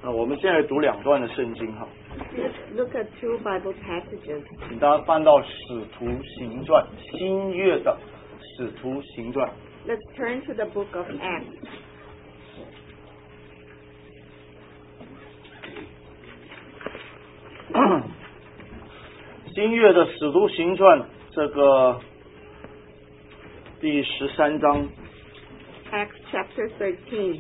我们现在读2段的圣经哈。 Let's look at 2 Bible passages. 请大家翻到《使徒行传》，新约的《使徒行传》。 Let's turn to the book of Acts. 新约的《使徒行传》这个第13章。 Acts chapter 13.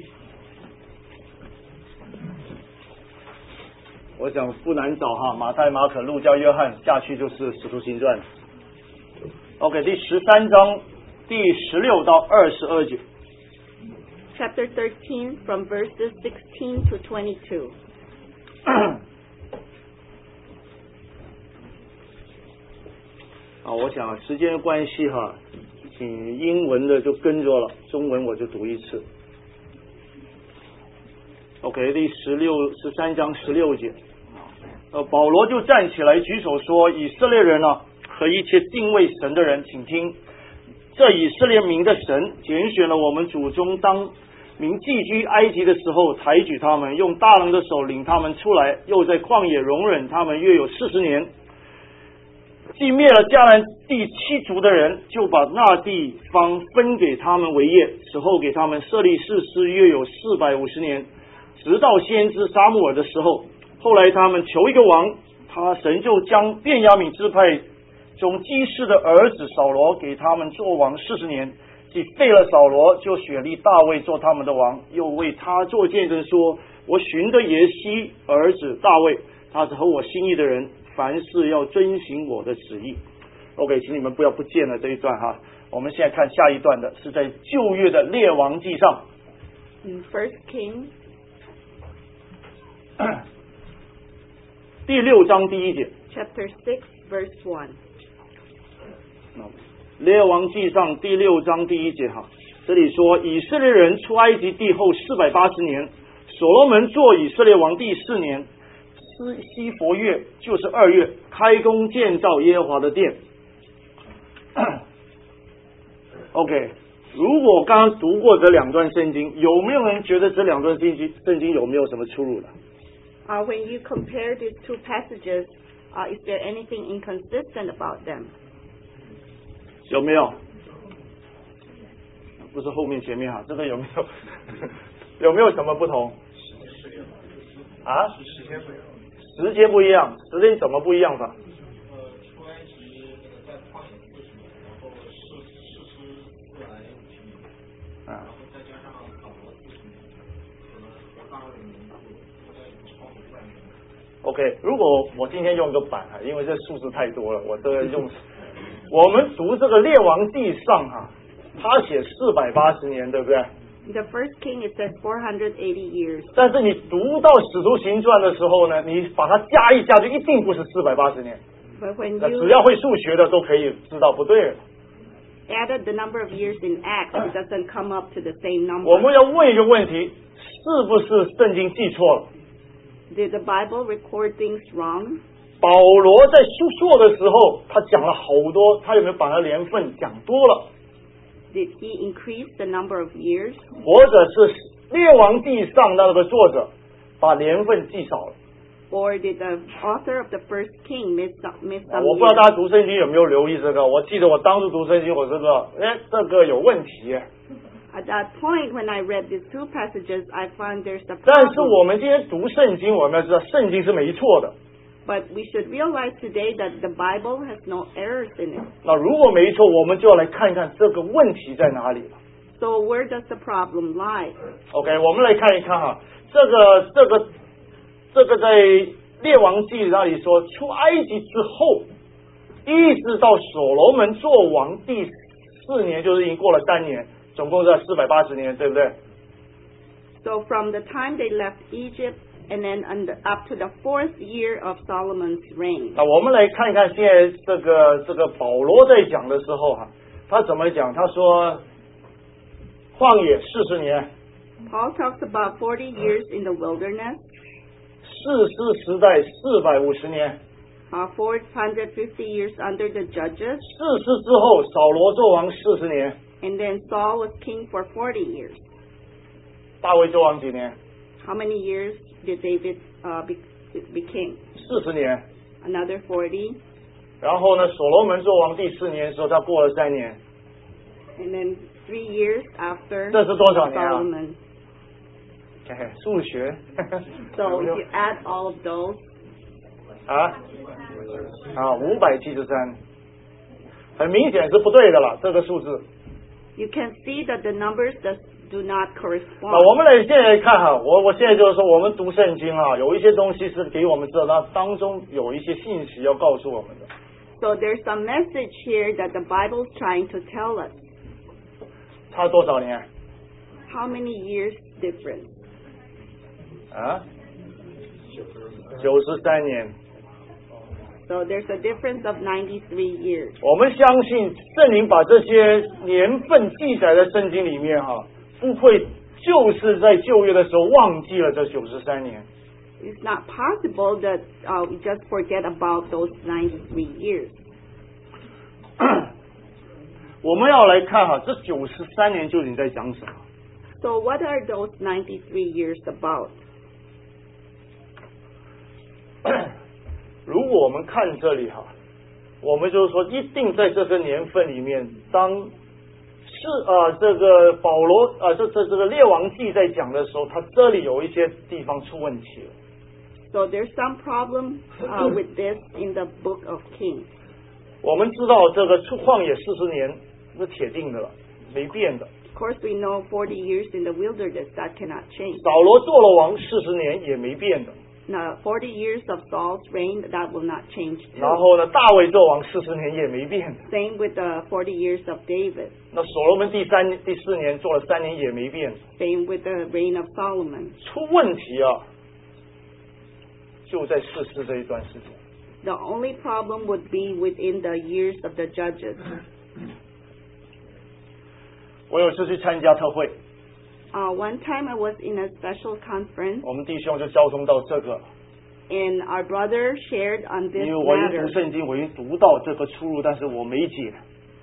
我想不难找哈，马太、马可、路加、约翰下去就是《使徒行传》。OK， 第13章第16到22节。 Chapter 13 from verses 16 to 22. 我想时间关系哈，请英文的就跟着了，中文我就读一次。OK， 第13章16节。保罗就站起来举手说：“以色列人啊，和一切敬畏神的人，请听，这以色列民的神拣选了我们祖宗当民寄居埃及的时候，抬举他们，用大能的手领他们出来，又在旷野容忍他们约有40年。既灭了迦南地7族的人，就把那地方分给他们为业，此后给他们设立士师约有450年，直到先知撒母耳的时候。后来他们求一个王，神就将便雅悯支派中基士的儿子扫罗给他们做王40年，既废了扫罗，就选立大卫做他们的王，又为他做见证说：我寻得耶西儿子大卫，他是合我心意的人，凡事要遵行我的旨意。OK， 请你们不要不见了这一段哈。我们现在看下一段的是在旧约的列王记上。 First King. 第6章第1节。 Chapter 6 verse 1. 列王记上第6章第1节哈，这里说以色列人出埃及地后480年，所罗门做以色列王第4年，西佛月就是2月，开工建造耶和华的殿。OK， 如果我刚刚读过这2段圣经，有没有人觉得这2段圣经有没有什么出入的 ？When you compare these 2 passages, is there anything inconsistent about them? 有没有？不是后面前面哈，这个有没有有没有什么不同？啊？时间不一样，时间怎么不一样法？ 出埃及在旷野40年，然后士师450年，然后再加上扫罗40年，和大卫民数应该超过100年。 OK， 如果我今天用一个版哈，因为这数字太多了，我这个用我们读这个列王记上哈，他写480年，对不对？ The first king it says 480 years. 但是你读到使徒行传的时候呢，你把它加一下，就一定不是480年。只要会数学的都可以知道不对了。 Added the number of years in Acts, it doesn't come up to the same number. 我们要问一个问题，是不是圣经记错了？ Did the Bible record things wrong? 保罗在述说的时候，他讲了好多，他有没有把他年份讲多了？ Did he increase the number of years? 或者是列王记上那个作者把年份记少了？ Or did the author of the first king miss some 我不知道大家读圣经有没有留意这个？我记得我当初读圣经，我知道，这个有问题。 At that point, when I read these 2 passages, I found there's a problem. 但是我们今天读圣经，我们要知道圣经是没错的。 But we should realize today that the Bible has no errors in it. 那如果没错，我们就要来看看这个问题在哪里了。 So where does the problem lie? OK， 我们来看一看哈，这个在列王记那里说，出埃及之后，一直到所罗门做王第4年，就是已经过了3年，总共是480年，对不对？ So from the time they left Egypt and then up to the 4th year of Solomon's reign. 那我们来看看现在这个保罗在讲的时候哈，他怎么讲？他说旷野40年。 Paul talks about 40 years in the wilderness. 士师时代450年。 450 years under the judges. 士师之后，扫罗做王40年。 And then Saul was king for 40 years. 大卫做王几年 How many years did David be king? 40年。 Another 40. 然后呢，所罗门做王第4年的时候，他过了3年。 And then 3 years after 这是多少年啊？ Solomon. 数学。 So if you add all of those. 573，很明显是不对的了，这个数字。 You can see that the numbers do not 那 correspond. 我们现在来看哈，我现在就是说，我们读圣经啊，有一些东西是给我们知道，那当中有一些信息要告诉我们的。 So there's a message here that the Bible is trying to tell us. 差多少年？ How many years difference? 93年。 So there's a difference of 93 years. 我们相信圣灵把这些年份记载在圣经里面哈，不会就是在旧约的时候忘记了这93年。 It's not possible that we just forget about those 93 years. 我们要来看哈，这93年究竟在讲什么？ So what are those 93 years about? 如果我们看这里哈，我们就是说，一定在这个年份里面，当这个保罗这个列王记在讲的时候，他这里有一些地方出问题了。 So there's some problem with this in the book of Kings. 我们知道这个出旷野40年是铁定的了，没变的。 Of course, we know 40 years in the wilderness, that cannot change. 扫罗做了王40年也没变的。 Now, 40 years of Saul's reign, that will not change 然 too. 后呢，大卫做王40年也没变的。 Same with the 40 years of David. 那所罗门第4年做了3年也没变。 Same with the reign of Solomon. 出问题啊，就在士师这一段时间。 The only problem would be within the years of the judges. 我有次去参加特会， One time I was in a special conference, 我们弟兄就交通到这个， and our brother shared on this 因为我已经 matter. 读圣经，我已经读到这个出入，但是我没解。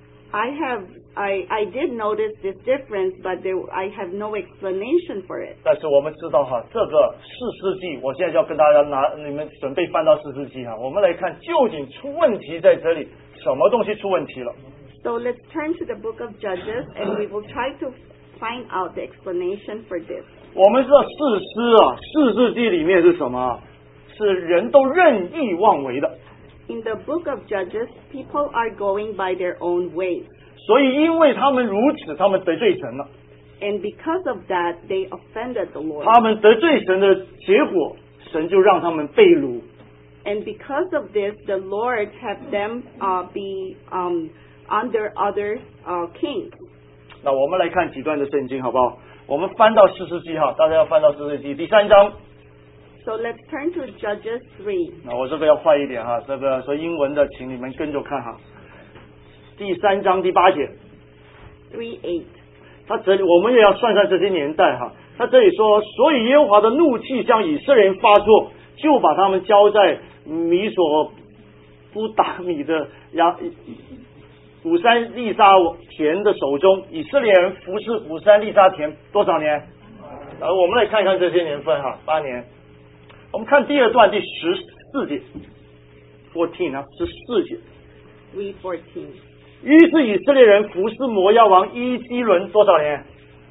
I did notice this difference, but I have no explanation for it. 但是我们知道哈，这个士师记，我现在就要跟大家你们准备翻到士师记哈，我们来看究竟出问题在这里，什么东西出问题了？ So let's turn to the book of Judges, and we will try to find out the explanation for this. 我们知道士师记里面是什么？是人都任意妄为的。 In the book of Judges, people are going by their own ways. 所以因为他们如此，他们得罪神了。 And because of that, they offended the Lord. 他们得罪神的结果，神就让他们被掳。 And because of this, the Lord had them be under other kings. 那我们来看几段的圣经好不好？我们翻到士师记哈，大家要翻到士师记第3章。 So let's turn to Judges 3. 那我这个要快一点哈，这个说英文的，请你们跟着看哈。第3章第8节， 3:8. 他这里我们也要算算这些年代哈。他这里说，所以耶和华的怒气向以色列人发作，就把他们交在米索不达米的古山利沙田的手中。以色列人服侍古山利沙田多少年？我们来看看这些年份哈，8年。我们看第2段第14节 ，14啊，14节。 3:14. 于是以色列人服侍摩押王伊基伦多少年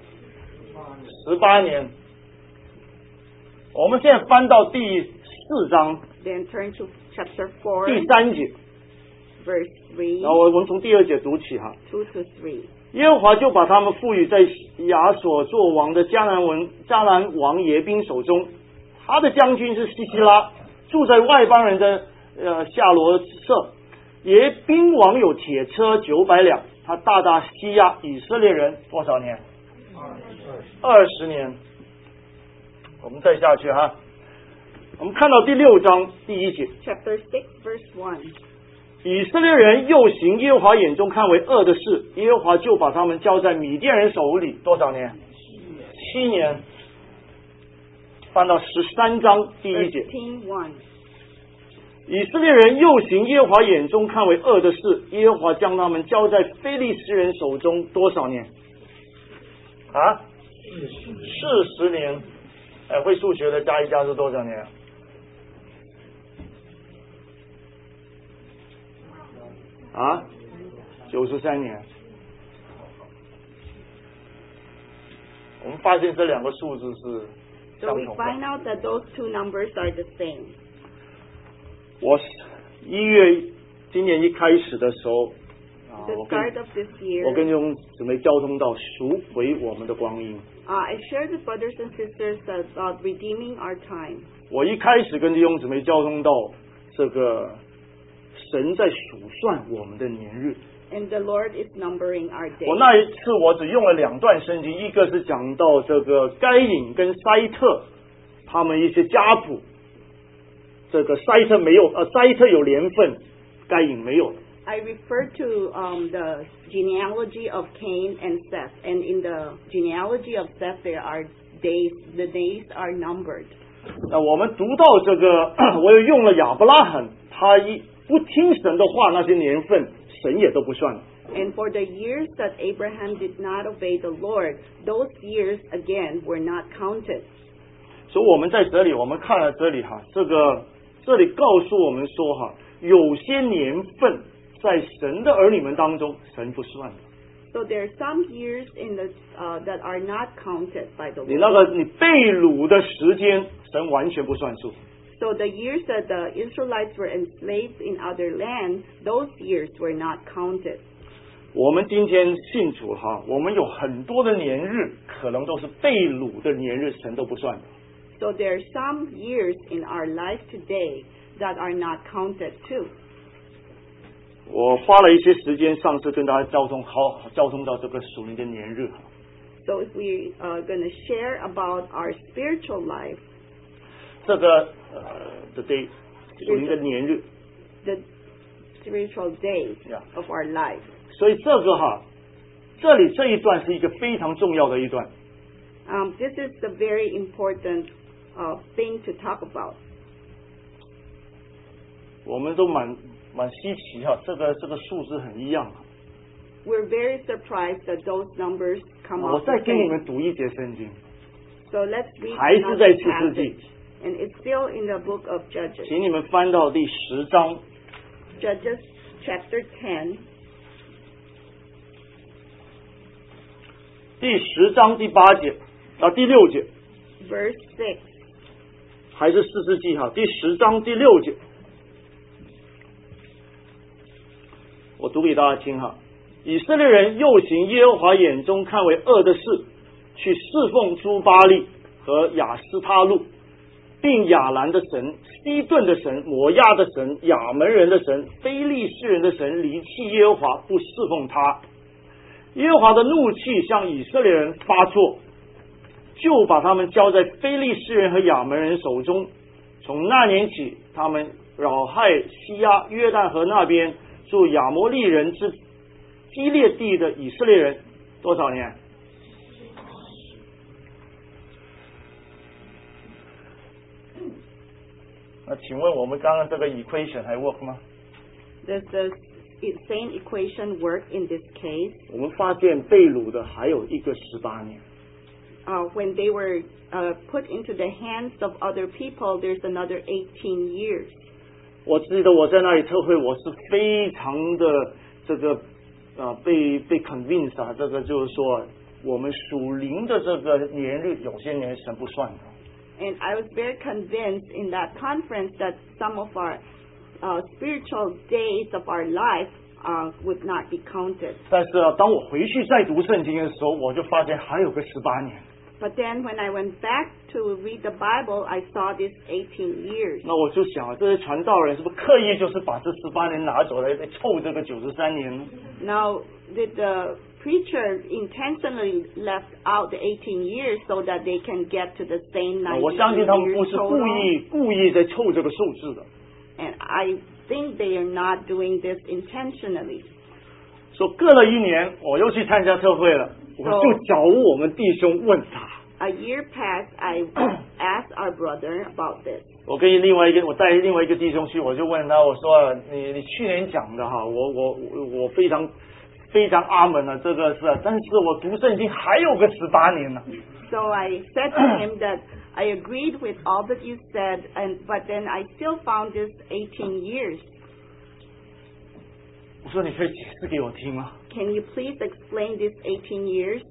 ？18年。我们现在翻到第4章 Then turn to chapter 4, 第3节， verse 3, 然后我们从第2节读起哈。 2 to 3. 耶和华就把他们赋予在亚所作王的迦南王耶宾手中，他的将军是西西拉，住在外邦人的夏罗舍。耶宾王有铁车900辆，他大大欺压以色列人多少年？20年。我们再下去哈，我们看到第6章第1节， Chapter 6, verse 1. 以色列人又行耶和华眼中看为恶的事，耶和华就把他们交在米甸人手里多少年？7年。翻到13章第1节， 13:1. 以色列人又行耶和华眼中看为恶的事，耶和华将他们交在非利士人手中多少年？40年。 会数学的加一加是多少年啊？93年。我们发现这两个数字是 So 相 we 同的。 find out that those two numbers are the same. 我1月今年一开始的时候， The 我跟 start of this year, 我跟弟兄姊妹交通到赎回我们的光阴。 I shared with brothers and sisters about redeeming our time. 我一开始跟弟兄姊妹交通到这个神在数算我们的年日。 And the Lord is numbering our 我 days. 那一次我只用了2段圣经，一个是讲到这个该隐跟塞特他们一些家谱，这个塞特没有，塞特有年份，该隐没有。 I refer to the genealogy of Cain and Seth, and in the genealogy of Seth there are days. The days are numbered. 那我们读到这个，我又用了亚伯拉罕，他一不听神的话，那些年份神也都不算。 And for the years that Abraham did not obey the Lord, those years again were not counted. 所以我们在这里，我们看了这里哈，这里告诉我们说哈，有些年份在神的儿女们当中，神不算的。 So there are some years in the that are not counted by the 你 Lord. 那个你被掳的时间，神完全不算数。 So the years that the Israelites were enslaved in other land, those years were not counted. 我们今天信主哈，我们有很多的年日，可能都是被掳的年日，神都不算的。 So there are some years in our life today that are not counted too. 我花了一些时间，上次跟大家交通到这个属灵的年日。 So if we are going to share about our spiritual life, 这个的属灵的年日， the spiritual days Yeah. of our life. 所以这个哈，这里这一段是一个非常重要的一段。 This is the very important thing to talk about. 我们都蛮稀奇哈，这个数字很一样。 We're very surprised that those numbers come 我 out 再 the 给你 same. 们读一节圣经， So let's read 还是在 another 士师记， passage. And it's still in the book of Judges. 请你们翻到第10章 Judges chapter 10, 第10章第8节到第6节， verse 6. 还是士师记哈，第10章第6节，我读给大家听哈。以色列人又行耶和华眼中看为恶的事，去侍奉诸巴力和亚斯他路，并亚兰的神、西顿的神、摩亚的神、亚门人的神、非利士人的神，离弃耶和华，不侍奉他。耶和华的怒气向以色列人发作，就把他们交在非利士人和亚门人手中。从那年起，他们扰害西亚约旦河那边住亚摩利人之基列地的以色列人多少年？那请问我们刚刚这个 equation 还 work 吗？ Does the same equation work in this case? 我们发现被掳的还有一个18年。 When they were put into the hands of other people, there's another 18 years. 我记得我在那里特会，我是非常的这个被 convince 啊，这个就是说我们属灵的这个年日，有些年神不算的。 And I was very convinced in that conference that some of our spiritual days of our life would not be counted. 但是当我回去再读圣经的时候，我就发现还有个18年。 But then when I went back to read the Bible, I saw this 18 years. 那我就想这些传道人是不是刻意就是把这18年拿走来凑这个93年呢？ Now, did the preacher intentionally left out the 18 years so that they can get to the same 我相信他们 19 不 years 是 total? 故意在凑这个数字的。 And I think they are not doing this intentionally. 说隔了1年，我又去参加特会了，我就找我们弟兄问他。 A year passed, I asked our brother about this. 我带另外一个弟兄去，我就问他，我说你去年讲的哈，我非常阿门啊，这个是，但是我读圣经还有个18年呢。 So I said to him that I agreed with all that you said, but then I still found this 18 years. 我说你可以解释给我听吗？ Can you please explain this 18 years?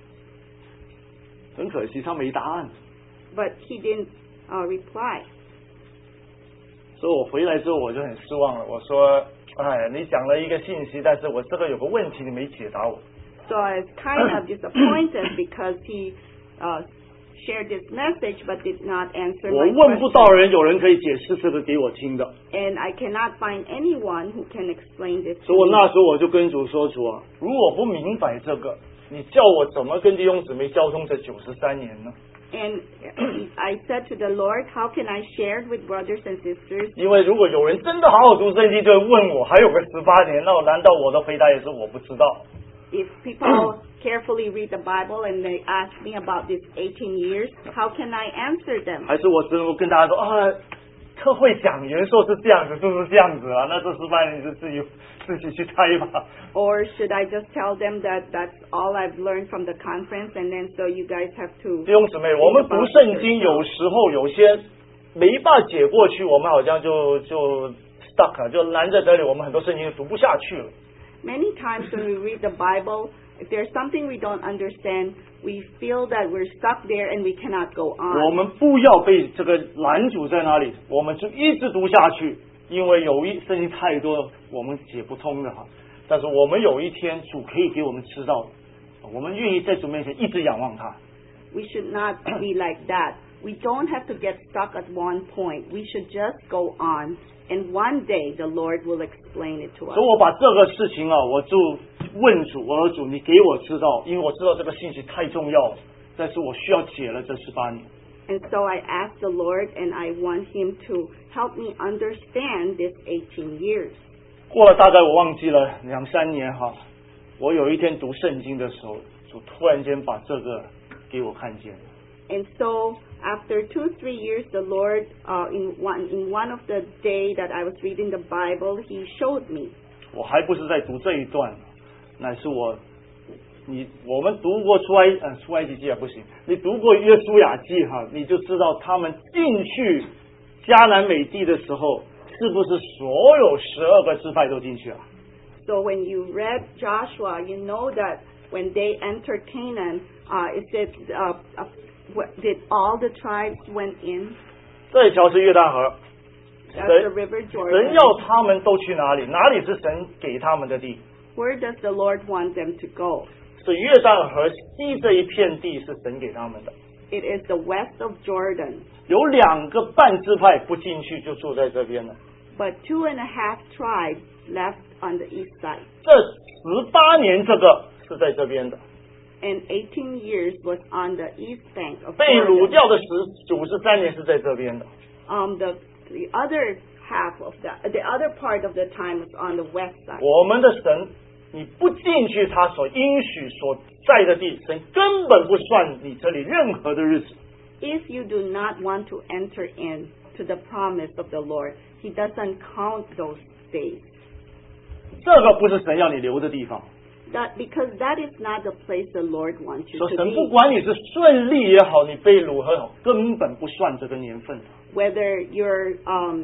很可惜他没答案， But he didn't reply. 所以我回来之后我就很失望了。我说，哎，你讲了一个信息，但是我这个有个问题你没解答我。 So I was kind of disappointed because he shared this message but did not answer 我 my 问不 question. 到人，有人可以解释这个给我听的。 And I cannot find anyone who can explain this 所以我 to 那 me. 时候我就跟主说，主啊，如果不明白这个，你叫我怎么跟弟兄姊妹交通这93年呢？ And I said to the Lord, how can I share with brothers and sisters? 因为如果有人真的好好读圣经，就会问我还有个18年，那我难道我的回答也是我不知道？ If people carefully read the Bible and they ask me about these 18 years, how can I answer them? 还是我只能跟大家说啊，特会讲员说是这样子，就是这样子啊，那这18年就自己去猜吧。 Or should I just tell them that that's all I've learned from the conference and then so you guys have to... 弟兄姊妹，我们读圣经有时候有些没办法解过去，我们好像就 stuck 就拦在这里，我们很多圣经就读不下去了。 Many times when we read the Bible, if there's something we don't understand, we feel that we're stuck there and we cannot go 我 on. 们不要被这个拦阻在哪里，我们就一直读下去，因为圣经太多我们解不通的哈。但是我们有一天主可以给我们知道，我们愿意在主面前一直仰望他。 We should not be like that. We don't have to get stuck at one point. We should just go on. And one day the Lord will explain it to us. 所以我把这个事情啊，我就问主，我说主，你给我知道，因为我知道这个信息太重要了，但是我需要解了这18年。 And so I asked the Lord and I want Him to help me understand this 18 years. 过了大概我忘记了2、3年哈，我有一天读圣经的时候，主突然间把这个给我看见了。 And so after 2-3 years, the Lord, in one of the day that I was reading the Bible, He showed me. 我还不是在读这一段，乃是我们读过出埃及记也不行，你读过约书亚记哈，你就知道他们进去迦南美地的时候，是不是所有12个支派都进去了？ So when you read Joshua, you know that when they entered Canaan, it said, did all the tribes went in? 这一条是约旦河， That's the River 神 Jordan. 要他们都去哪里？哪里是神给他们的地？ Where does the Lord want them to go? 是约旦河西这一片地是神给他们的。 It is the west of Jordan. 有2个半支派不进去，就住在这边了。 But 2.5 tribes left on the east side. 这18年这个是在这边的。 And 18 years was on the east bank of 被掳 Jordan. 掉的93年是在这边的。 The other half of the other part of the time was on the west side. 我们的神，你不进去他所应许所在的地，神根本不算你这里任何的日子。 If you do not want to enter in to the promise of the Lord, He doesn't count those days. 这个不是神要你留的地方。 Because that is not the place the Lord wants you 说 to 神不 be. 管你是顺利也好，你被掳也好，根本不算这个年份。 Whether you're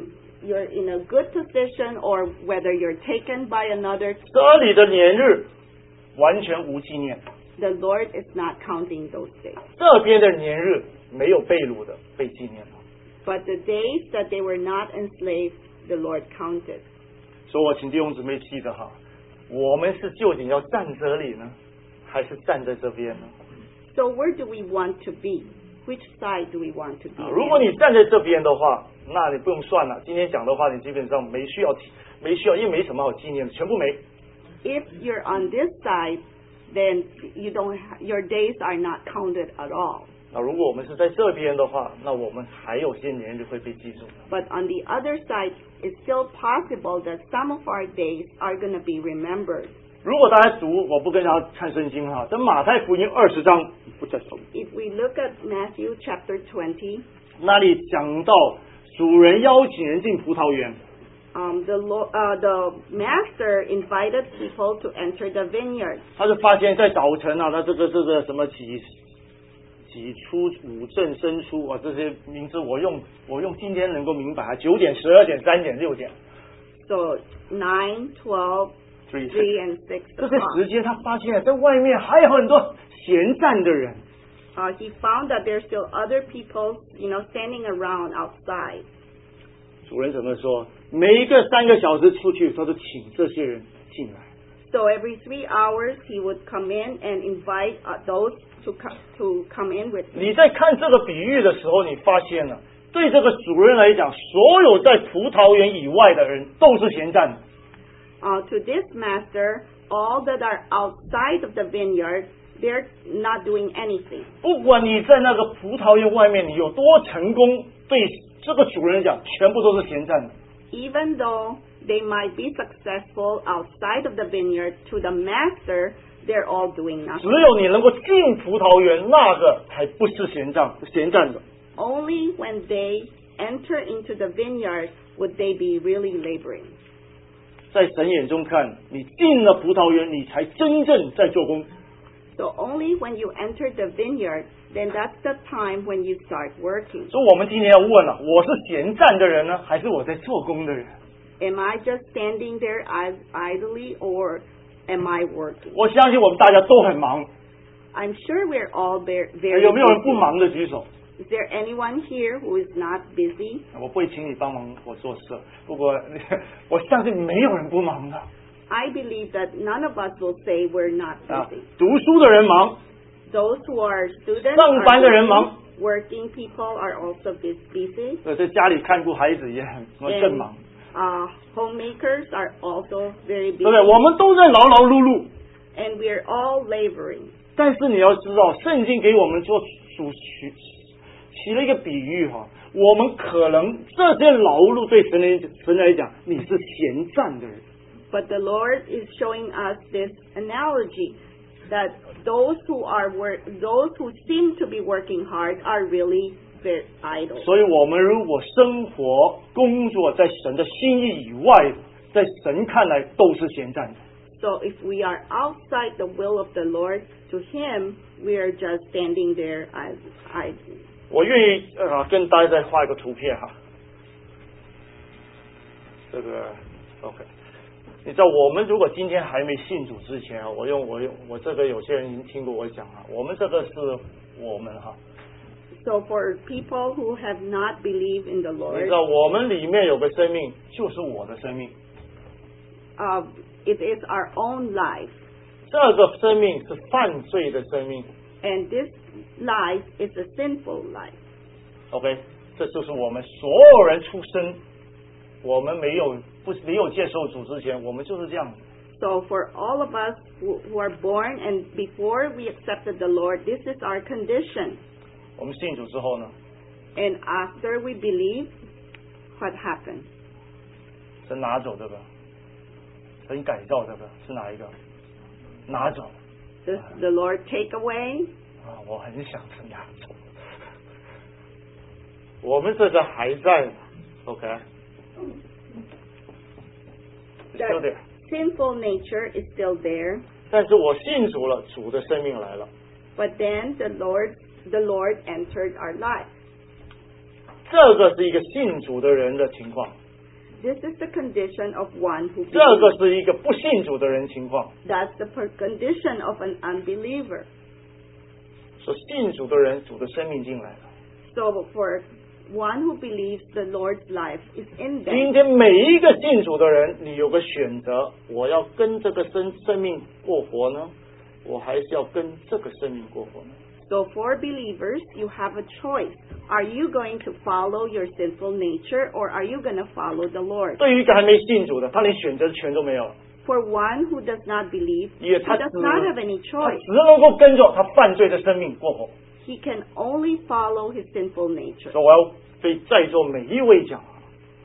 in a good position or whether you're taken by another, 这里的年日完全无纪念， the Lord is not counting those days. 这边的年日没有被掳的被纪念了。 But the days that they were not enslaved, the Lord counted. 所以我请弟兄姊妹记得哈，我们是究竟要站这里呢，还是站在这边呢？ So where do we want to be? Which side do we want to be? 如果 in? 你站在这边的话，那你不用算了。今天讲的话，你基本上没需要，因为没什么好纪念的，全部没。 If you're on this side, then your days are not counted at all. 那如果我们是在这边的话，那我们还有些年日会被记住。 But on the other side, it's still possible that some of our days are going to be remembered. 如果大家读，我不跟大家看圣经哈，在马太福音20章不再读， If we look at Matthew chapter 20, 那里讲到主人邀请人进葡萄园， the master invited people to enter the vineyard. 他就发现在早晨啊，他这个什么几己出、五正、申出啊，这些名字我用今天能够明白啊，9点、12点、3点、6点。 So 9, 12, 3 and 6 这些 o'clock. 时间，他发现在外面还有很多闲站的人。 He found that there's still other people, standing around outside. 主人怎么说？每一个3个小时出去，他都请这些人进来。 So every 3 hours, he would come in and invite those to come in with him. 你在看这个比喻的时候，你发现了，对这个主人来讲，所有在葡萄园以外的人都是闲站的。 To this master, all that are outside of the vineyard, they're not doing anything. 不管你在那个葡萄园外面你有多成功，对这个主人讲，全部都是闲站的。 Even though they might be successful outside of the vineyard, to the master, they're all doing 只 nothing. 有你能够进葡萄园，那个才不是闲站的。 Only when they enter into the vineyard would they be really laboring. 在神眼中看，你进了葡萄园，你才真正在做工。 So only when you enter the vineyard, then that's the time when you start working. 所以我们今天要问了，我是闲站的人呢，还是我在做工的人？ Am I just standing there idly, or am I working? 我相信我们大家都很忙， I'm sure we're all very 有没有人不 busy. 忙的举手？ Is there anyone here who is not busy? 我不会请你帮忙我做事，不过我相信没有人不忙的。 I believe that none of us will say we're not 啊 busy. 读书的人忙， Those who are students 上班的人忙， working people are also busy. 在家里看顾孩子也更忙， Homemakers are also very 对不对？ busy. 我们都在劳劳碌碌， And we're all laboring. 但是你要知道，圣经给我们做起了一个比喻哈，我们可能这些劳碌对神来讲，你是闲站的人。 But the Lord is showing us this analogy that those who seem to be working hard are really very idle. 所以我们如果生活工作在神的心意以外的，在神看来都是闲站的。 So if we are outside the will of the Lord, to Him we are just standing there as idle. 我愿意跟大家再画一个图片哈，这个 OK。你知道我们如果今天还没信主之前啊，我这个有些人已经听过我讲啊，我们这个是我们哈。 So for people who have not believed in the 你 Lord, 知道我们里面有个生命，就是我的生命。 it is our own life. 这个生命是犯罪的生命。 And this life is a sinful life. OK， 这就是我们所有人出生，我们没有接受主之前，我们就是这样子。 So for all of us who are born and before we accepted the Lord, this is our condition. 我们信主之后呢， And after we believe, what happened? 神拿走这个，神改造这个是哪一个？拿走。 Does the Lord take away? 我很想神拿走。我们这个还在 ，OK。Still there. Sinful nature is still there. 但是我信主了，主的生命来了。 But then the Lord entered our life. 这个是一个信主的人的情况， This is the condition of one who 这个 believes. 是一个不信主的人情况。 That's the condition of an unbeliever. 所以信主的人，主的生命进来了。 So for one who believes, the Lord's life is in 今 them. 天每一个信主的人，你有个选择，我要跟这个生命过活呢，我还是要跟这个生命过活呢？ So for believers, you have a choice. Are you going to follow your sinful nature, or are you going to follow the Lord? 对于一个还没信主的，他连选择权都没有， For one who does not believe, he 也他 does not have any 他 choice. 只能够跟着他犯罪的生命过活。 He can only follow his sinful nature. 所以我要对在座每一位讲啊，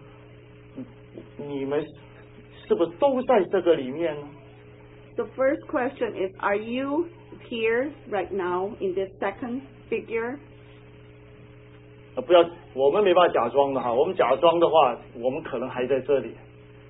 你们是不是都在这个里面呢？ The first question is, are you here right now in this second figure? 不要，我们没办法假装的哈，我们假装的话，我们可能还在这里。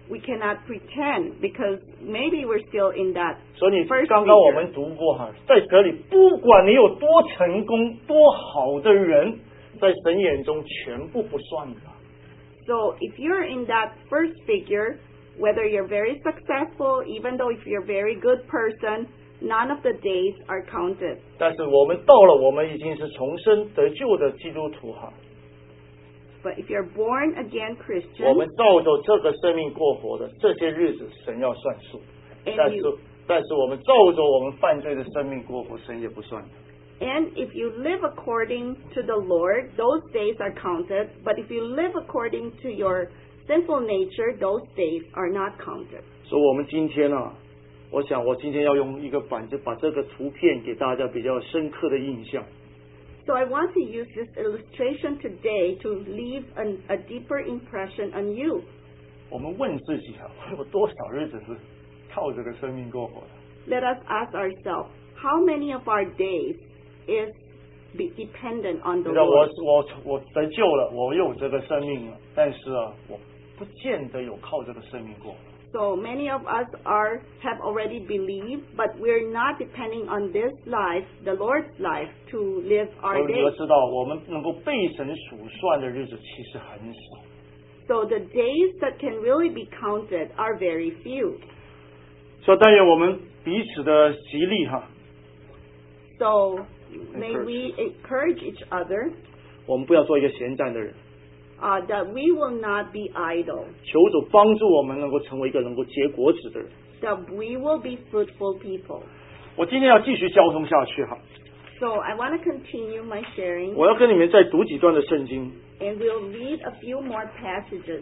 we cannot pretend because maybe we're still in that 所以你 first 刚刚我 figure. 们读过哈，在这里不管你有多成功、多好的人，在神眼中全部不算的。 So if you're in that first figure, whether you're very successful, even though if you're a very good person, none of the days are counted. 但是我们到了，我们已经是重生得救的基督徒哈， But if you're born again 我 Christian 们照着这个生命过活的这些日子，神要算数。 and 但是我们照着我们犯罪的生命过活，神也不算。 if you live according to the Lord, those days are counted. But if you live according to your sinful nature, those days are not counted. 所以我们今天啊，我想我今天要用一个板子把这个图片给大家比较深刻的印象。 So I want to use this illustration today to leave a deeper impression on you. 我们问自己啊，我有多少日子是靠这个生命过活的？ Let us ask ourselves, how many of our days is dependent on 你 the 知道 Lord? 我得救了，我有这个生命了，但是啊，我不见得有靠这个生命过活。 So many of us have already believed, but we're not depending on this life, the Lord's life, to live 所 our 以你要 days. 知道，我们能够被神数算的日子其实很少。 So the days that can really be counted are very few. 所以但愿我们彼此的激励哈， So may we encourage each other 我们不要做一个闲站的人。 that we will not be idle, 求主帮助我们能够成为一个能够结果子的人。 that we will be fruitful people. 我今天要继续交通下去哈， So I want to continue my sharing, 我要跟你们再读几段的圣经。 and we'll read a few more passages.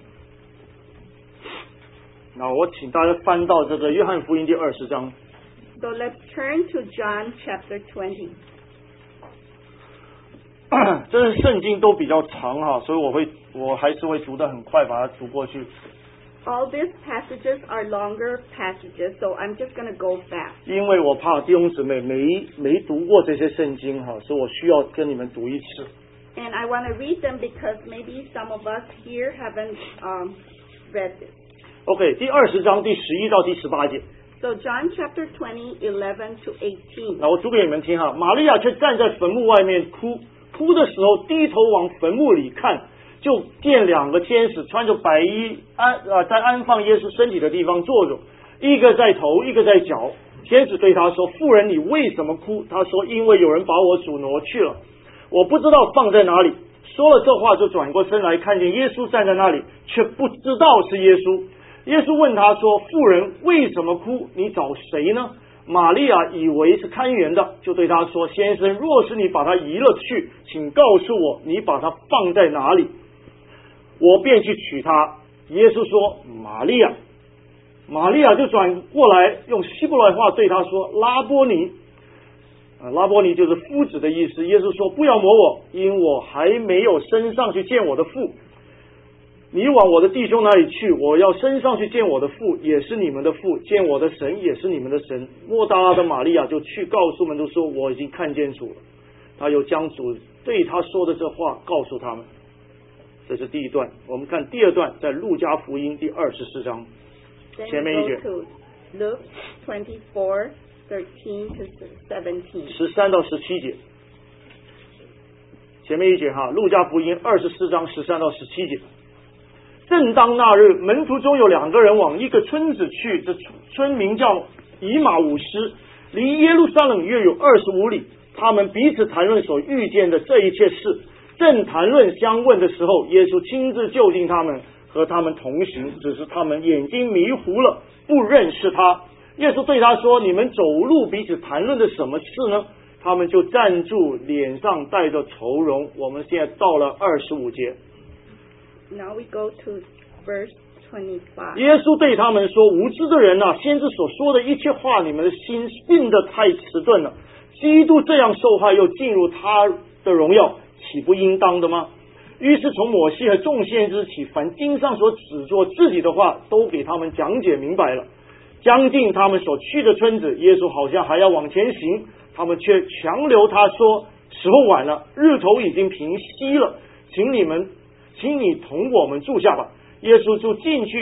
那我请大家翻到这个约翰福音第20章。 So let's turn to John chapter 20. 这些圣经都比较长哈，所以我还是会读得很快，把它读过去。 All these passages are longer passages, so I'm just going to go fast. 因为我怕弟兄姊妹没读过这些圣经哈，所以我需要跟你们读一次。 And I want to read them because maybe some of us here haven't read this. OK， 第20章第11到第18节。 So John chapter 20, 11 to 18. 那我读给你们听哈。玛利亚却站在坟墓外面哭，哭的时候低头往坟墓里看，就见2个天使穿着白衣在安放耶稣身体的地方坐着，一个在头，一个在脚。天使对他说：“妇人，你为什么哭？”他说：“因为有人把我主挪去了，我不知道放在哪里。”说了这话，就转过身来，看见耶稣站在那里，却不知道是耶稣。耶稣问他说：“妇人，为什么哭？你找谁呢？”玛利亚以为是看园的，就对他说：“先生，若是你把他移了去，请告诉我，你把他放在哪里，我便去取他。”耶稣说：“玛利亚。”玛利亚就转过来，用希伯来话对他说：“拉波尼。”拉波尼就是夫子的意思。耶稣说：“不要摸我，因我还没有升上去见我的父。你往我的弟兄那里去，我要升上去见我的父，也是你们的父；见我的神，也是你们的神。”莫大拉的玛利亚就去告诉门徒说：“我已经看见主了。”他又将主对他说的这话告诉他们。这是第一段。我们看第二段，在路加福音第24章 Then 前 we 面一 go 节 to Luke 24, 13 to 17. 13到17节。前面一节哈，路加福音24章13到17节。正当那日，门徒中有2个人往一个村子去，这村名叫以马忤斯，离耶路撒冷约有25里。他们彼此谈论所遇见的这一切事，正谈论相问的时候，耶稣亲自就近他们，和他们同行，只是他们眼睛迷糊了，不认识他。耶稣对他说：“你们走路彼此谈论的什么事呢？”他们就站住，脸上带着愁容。我们现在到了25节。 Now we go to verse 25. 耶稣对他们说：“无知的人啊，先知所说的一切话，你们的心信得太迟钝了。基督这样受害，又进入他的荣耀，岂不应当的吗？”于是从摩西和众先知起，凡经上所指着自己的话，都给他们讲解明白了。将近他们所去的村子，耶稣好像还要往前行，他们却强留他说：“时候晚了，日头已经平息了，请你同我们住下吧。”耶稣就进去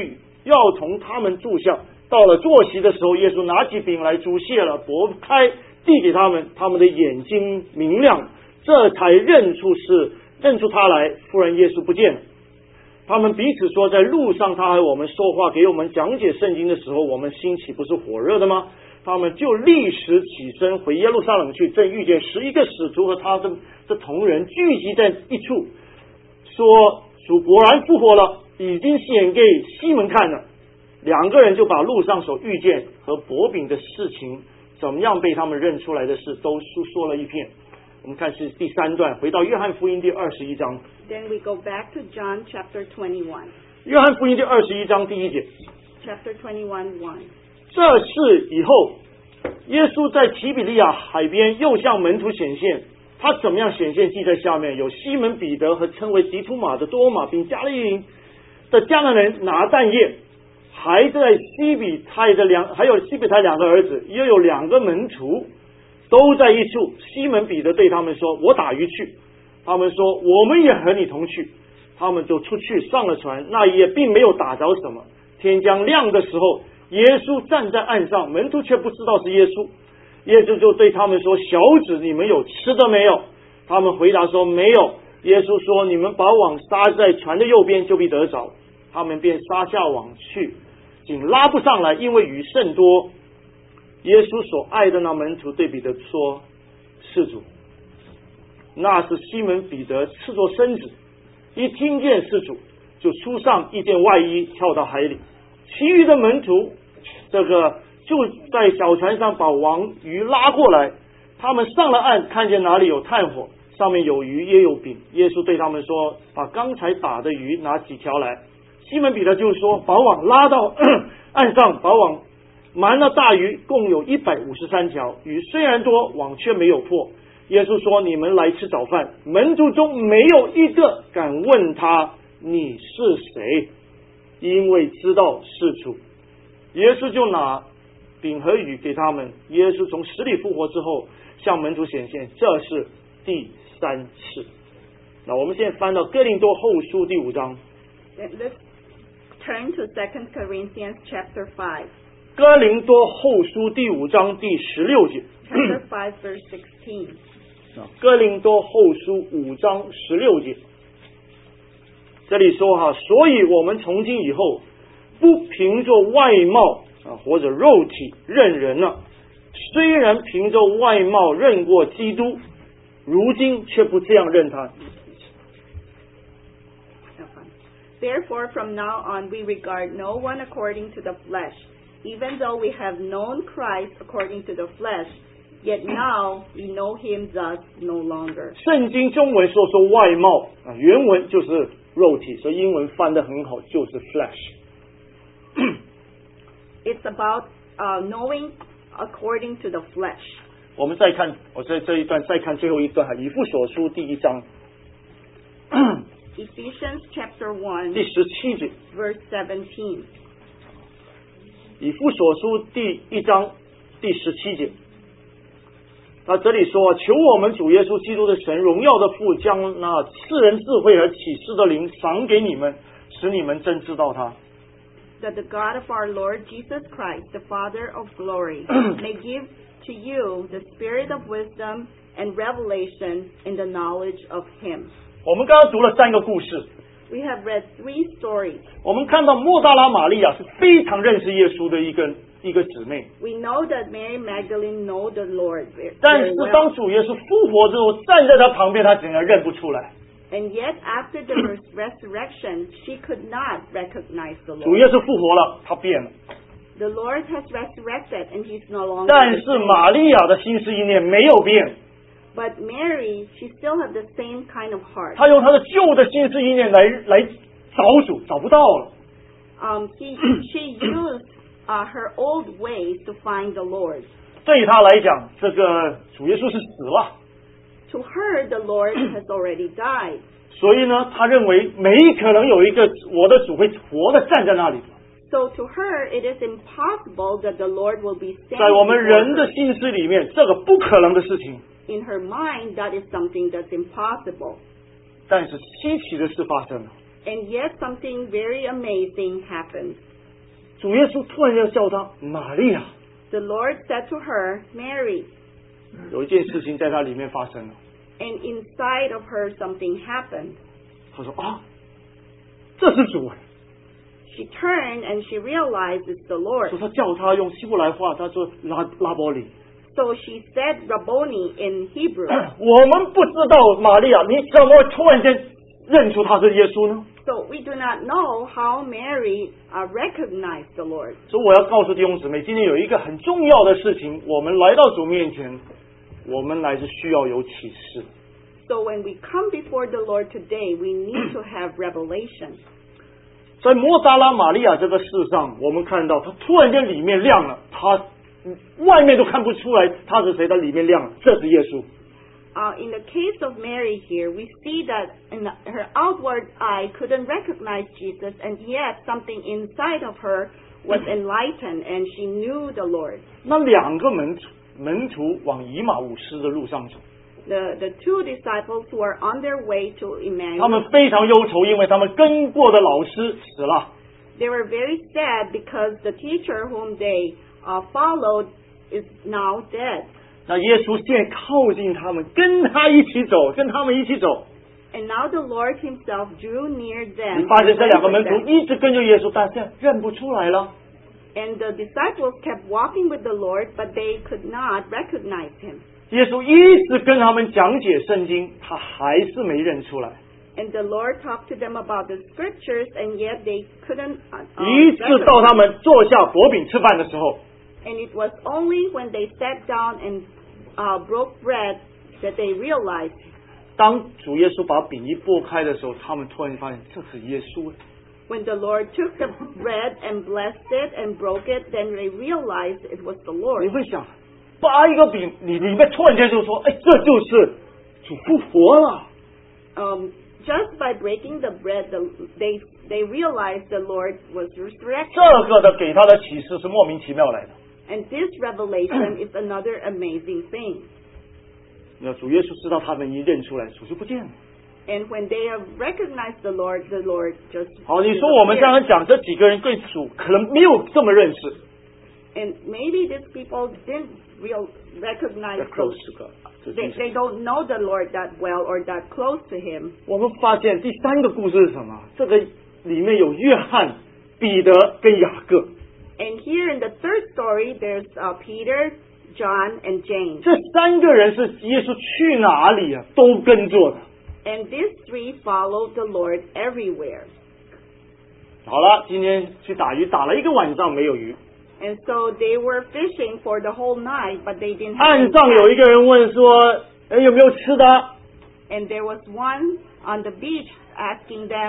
要同他们住下。到了坐席的时候，耶稣拿起饼来，祝谢了，拨开，递给他们，他们的眼睛明亮，这才认出他来。忽然耶稣不见了。他们彼此说，在路上他和我们说话，给我们讲解圣经的时候，我们心岂不是火热的吗？他们就立时起身回耶路撒冷去，正遇见11个使徒和他的同人聚集在一处，说主果然复活了，已经显给西门看了。2个人就把路上所遇见和薄饼的事情，怎么样被他们认出来的事，都述说了一遍。我们看是第3段，回到约翰福音第21章。 Then we go back to John chapter 21. 约翰福音第21章第1节。 Chapter 21:1. 这事以后，耶稣在提比利亚海边又向门徒显现。他怎么样显现，记在下面。有西门彼得和称为迪图马的多马，并加利利的迦南人拿但业，还有西比泰2个儿子，又有2个门徒，都在一处。西门彼得对他们说，我打鱼去。他们说，我们也和你同去。他们就出去上了船，那也并没有打着什么。天将亮的时候，耶稣站在岸上，门徒却不知道是耶稣。耶稣就对他们说，小子，你们有吃的没有？他们回答说，没有。耶稣说，你们把网撒在船的右边，就必得着。他们便撒下网去，竟拉不上来，因为鱼甚多。耶稣所爱的那门徒对彼得说，是主。那是西门彼得赤着身子，一听见是主，就出上一件外衣，跳到海里。其余的门徒就在小船上把网鱼拉过来。他们上了岸，看见哪里有炭火，上面有鱼也有饼。耶稣对他们说，把刚才打的鱼拿几条来。西门彼得就说，把网拉到岸上，把网满了大鱼，共有153条。鱼虽然多，网却没有破。耶稣说，你们来吃早饭。门徒中没有一个敢问他，你是谁，因为知道是主。耶稣就拿饼和鱼给他们。耶稣从死里复活之后，向门徒显现，这是第3次。那我们现在翻到哥林多后书第5章。 Let's turn to 2 Corinthians chapter 5. 哥林多后书第5章第16节。 Chapter 5 verse 16. 哥林多后书5章16节，这里说所以我们从今以后不凭着外貌或者肉体认人了，虽然凭着外貌认过基督，如今却不这样认他。 Therefore, from now on, we regard no one according to the flesh. Even though we have known Christ according to the flesh, yet now we know him thus no longer. 圣经中文说外貌原文就是肉体，所以英文翻得很好，就是 flesh. It's about knowing according to the flesh. 我们再看，我在这一段再看最后一段以弗所书第1章。 Ephesians chapter 1 第17节 verse 17. 以弗所书第1章第17节，那这里说，求我们主耶稣基督的神，荣耀的父，将那赐人智慧和启示的灵赏给你们，使你们真知道他。 That the God of our Lord Jesus Christ, the Father of glory, may give to you the spirit of wisdom and revelation in the knowledge of him. 我们刚刚读了3个故事。 We have read 3 stories. 我们看到莫大拉玛利亚是非常认识耶稣的一个姊妹。 We know that Mary Magdalene know the Lord very 但是 well. 当主耶稣复活之后，站在他旁边，他竟然认不出来。 And yet after the resurrection, she could not recognize the 主 Lord. 耶稣复活了，他变了。 The Lord has resurrected and he's no longer 但 the 是 same. 玛利亚的心思意念没有变， But Mary, she still had the same kind of heart. 他用他的旧的心思意念来找主，找不到了。 She used her old ways to find the Lord. 对他来讲，这个主耶稣是死了， To her, the Lord has already died. 所以呢，他认为没可能有一个我的主会活的站在那里。 So to her, it is impossible that the Lord will be 在我 standing 们 before 人的 her. 心思里面，这个不可能的事情。 In her mind, that is something that's impossible. 但是稀奇的事发生了， And yet something very amazing happened. 主耶稣突然要叫他玛利亚。 The Lord said to her, Mary. 有一件事情在他里面发生了。 And inside of her something happened. 他说啊，这是主。 She turned and she realized it's the Lord. 说他叫他用希伯来话，他说拉伯里。 So she said Rabboni in Hebrew. 我们不知道玛利亚，你怎么突然间认出他是耶稣呢？ So we do not know how Mary recognized the Lord. 所以我要告诉弟兄姊妹，今天有一个很重要的事情，我们来到主面前，我们乃是需要有启示。 So when we come before the Lord today, we need to have revelation. 在摩达拉玛利亚这个事上，我们看到他突然间里面亮了，他外面都看不出来他是谁，他里面亮了，这是耶稣。 In the case of Mary here, we see that her outward eye couldn't recognize Jesus, and yet something inside of her was enlightened, and she knew the Lord. 那两个门徒往以马忤斯的路上走。 The two disciples who are on their way to 他们 Emmaus, 非常忧愁，因为他们跟过的老师死了。 they were very sad because the teacher whom they followed is now dead. 那耶稣现在靠近他们，跟他一起走，跟他们一起走。 And now the Lord himself drew near 你 them. 发现这两个门徒 and 一直跟着耶稣，但是认不出来了。 the disciples kept walking with the Lord, but they could not recognize him. 耶稣一直跟他们讲解圣经，他还是没认出来。 And the Lord talked to them about the scriptures, and yet they couldn't 一直到他们坐下薄饼吃饭的时候， And it was only when they sat down and broke bread that they realized. 当主耶稣把饼一拨开的时候，他们突然发现这是耶稣。 When the Lord took the bread and blessed it and broke it, then they realized it was the 你 Lord. 会想，拔一个饼，你里面突然间就说，哎，这就是主复活了。 Just by breaking the bread, they realized the Lord was 这 resurrected. 个的给他的启示是莫名其妙来的。 And this revelation is another amazing thing. 那主耶稣知道他们一认出来，主就不见了。 And when they have recognized the Lord just 好，你说我们刚刚讲这几个人对主可能没有这么认识。 And maybe these people didn't recognize They're close to God. they don't know the Lord that well or that close to him. 我们发现第三个故事是什么？这个里面有约翰、彼得跟雅各。 And here in the third story, there's Peter, John, and James. 这三个人是耶稣去哪里啊，都跟着的。 And these three followed the Lord everywhere. 好了，今天去打鱼，打了一个晚上没有鱼。 And so they were fishing for the whole night, but they didn't have 岸 any 上有一 catch. 个人问说：“哎，有没有吃的？” And there was one on the beach asking them,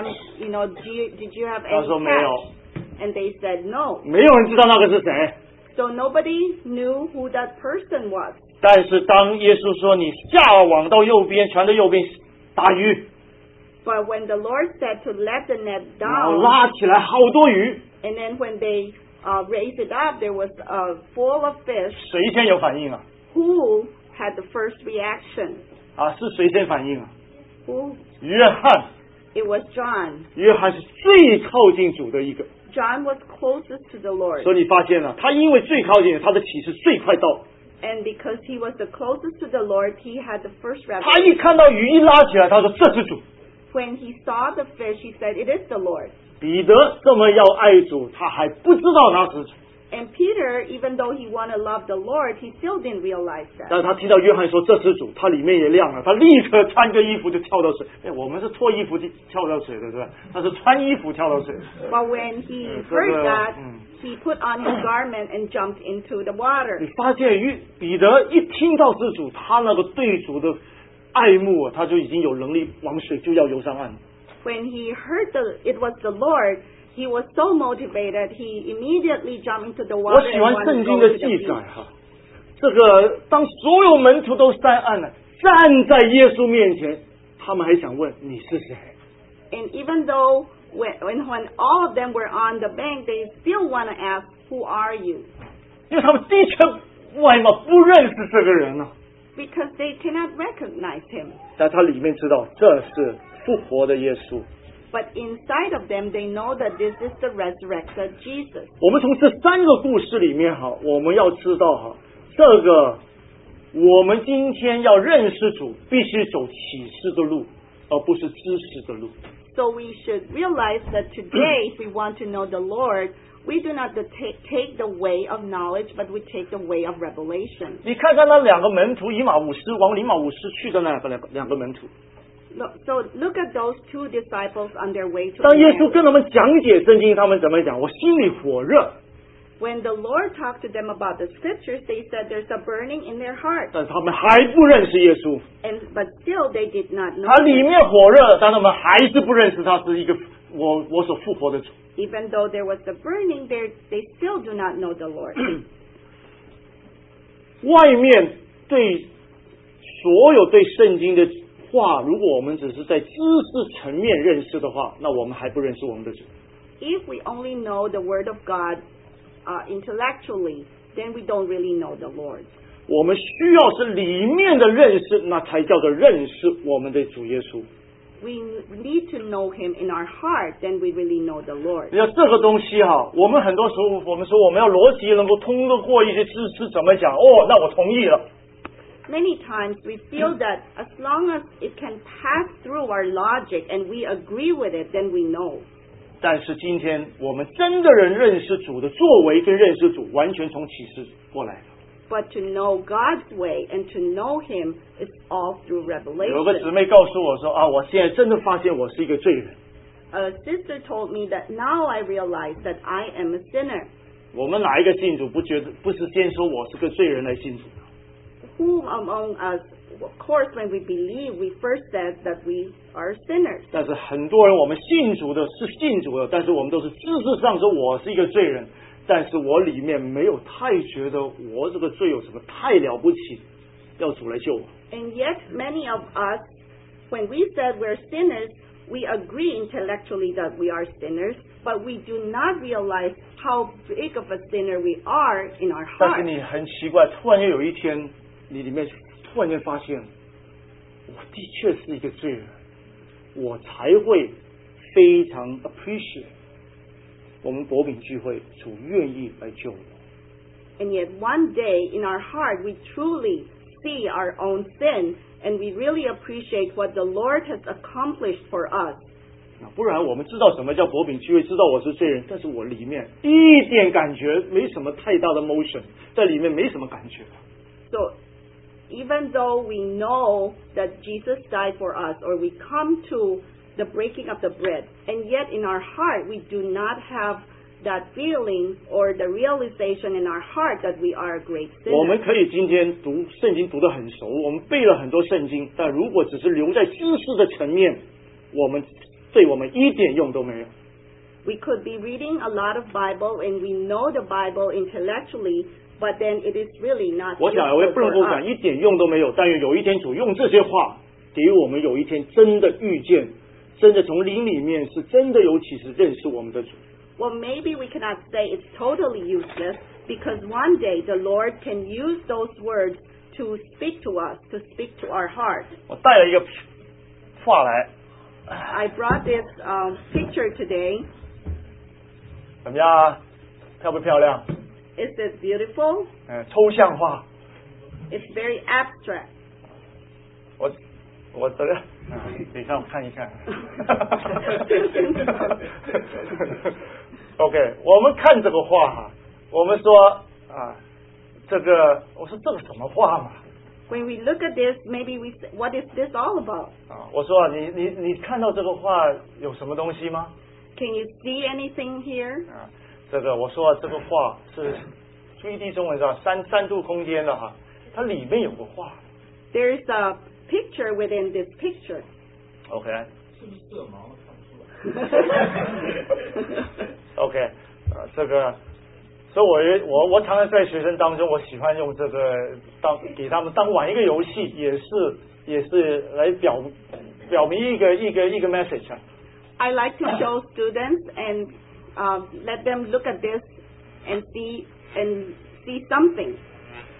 did you have 他 any 说没有， catch? And they said no. 没有人知道那个是谁。 So nobody knew who that person was. 但是当耶稣说：“你下网到右边，船的右边打鱼。” But when the Lord said to let the net 然后 down, 拉起来好多鱼， and then when they raised it up, there was full of fish. 谁先有反应啊？ Who had the first reaction? 啊，是谁先反应啊？ Who? 约翰， It was John. 约翰是最靠近主的一个， John was closest to the Lord. 所以你发现了，他因为最靠近，他的启示最快到。 And because he was the closest to the Lord, he had the first 他 revelation. 一看到鱼一拉起来，他说：“这是主。” When he saw the fish, he said, it is the Lord. 彼得这么要爱主，他还不知道他是主， And Peter, even though he wanted to love the Lord, he still didn't realize that. 但是他听到约翰说这是主，他里面也亮了，他立刻穿个衣服就跳到水。哎，我们是脱衣服就跳到水的，对吧？他是穿衣服跳到水。 But when he heard that, he put on his garment and jumped into the water. 你发现彼得一听到是主，他那个对主的爱慕啊，他就已经有能力往水就要游上岸。 When he heard it was the Lord, he was so motivated, he immediately jumped into the 我 water 喜 and 欢 wanted 圣 to 经 go 的 to the 记载 beach. 哈，这个当所有门徒都上岸了，站在耶稣面前，他们还想问你是谁？ And even though when all of them were on the bank, they still want to ask, who are you? 因为他们的确外貌不认识这个人啊， Because they cannot recognize him. 但他里面知道这是复活的耶稣。 But inside of them, they know that this is the resurrected Jesus. 我们从这3个故事里面我们要知道这个我们今天要认识主，必须走启示的路，而不是知识的路。 So we should realize that today, if we want to know the Lord, we do not take the way of knowledge, but we take the way of revelation. 你看看那2个门徒以马忤斯往以马忤斯去的那两个门徒。 So look at those 2 disciples on their way to 当耶稣跟他们讲解圣经，他们怎么讲？我心里火热。 When the Lord talked to them about the scriptures, they said there's a burning in their heart. 但是他们还不认识耶稣。 But still, they did not know. 他里面火热，但他们还是不认识他是一个我所复活的主。 Even though there was the burning there, they still do not know the Lord. 外面对所有对圣经的话，如果我们只是在知识层面认识的话，那我们还不认识我们的主。 If we only know the Word of God intellectually, then we don't really know the Lord. 我们需要是里面的认识，那才叫做认识我们的主耶稣。 We need to know Him in our heart, then we really know the Lord. 你看这个东西我们很多时候我们说我们要逻辑能够通得过一些知识，怎么讲？那我同意了。 Many times we feel that as long as it can pass through our logic and we agree with it, then we know. 但是今天我们真的人认识主的作为跟认识主，完全从启示过来的。 But to know God's way and to know Him is all through 有个 revelation. 姊妹告诉我说我现在真的发现我是一个罪人。 A sister told me that now I realize that I am a sinner. 我们哪一个信主不是先说我是个罪人来信主？ Who among us, of course, when we believe, we first said that we are sinners. 但是很多人我们信主的是信主的，但是我们都是知识上说我是一个罪人，但是我里面没有太觉得我这个罪有什么太了不起，要主来救我。 And yet, many of us, when we said we're sinners, we agree intellectually that we are sinners, but we do not realize how big of a sinner we are in our 但是 heart. 你很奇怪，突然间有一天，你里面突然间发现，我的确是一个罪人，我才会非常 appreciate 我们博饼聚会主愿意来救我。 And yet, one day in our heart, we truly see our own sin, and we really appreciate what the Lord has accomplished for us. 不然我们知道什么叫博饼聚会，知道我是罪人，但是我里面一点感觉没什么太大的 motion， 在里面没什么感觉。 So, even though we know that Jesus died for us, or we come to the breaking of the bread, and yet in our heart we do not have that feeling or the realization in our heart that we are a great 我们 sinner. 可以今天读圣经读得很熟，我们背了很多圣经，但如果只是留在知识的层面，对我们一点用都没有。 We could be reading a lot of Bible and we know the Bible intellectually, but then it is really not 我想我也 useful 不能够 for 讲 us. 一点用都没有，但愿有一天主用这些话给我们有一天真的遇见，真的从灵里面是真的有启示认识我们的主。 Well, maybe we cannot say it's totally useless, because one day the Lord can use those words to speak to us, to speak to our heart. 我带了一个画来， I brought this picture today. 怎么样啊？漂不漂亮？ Is it beautiful? 抽象化。 It's very abstract. 我这个，等一下我看一看。OK， 我们看这个画我们说这个，我说这个什么画嘛？ When we look at this, maybe we say, what is this all about? 我说你看到这个画有什么东西吗？ Can you see anything here? 这个我说这个画是3D 中文上三度空间的它里面有个画。 There's a picture within this picture. OK， 是不是色盲看不出来？ OK， 这个，所以我常常在学生当中，我喜欢用这个给他们当玩一个游戏，也是来表明一个 message。 I like to show students and let them look at this and see something.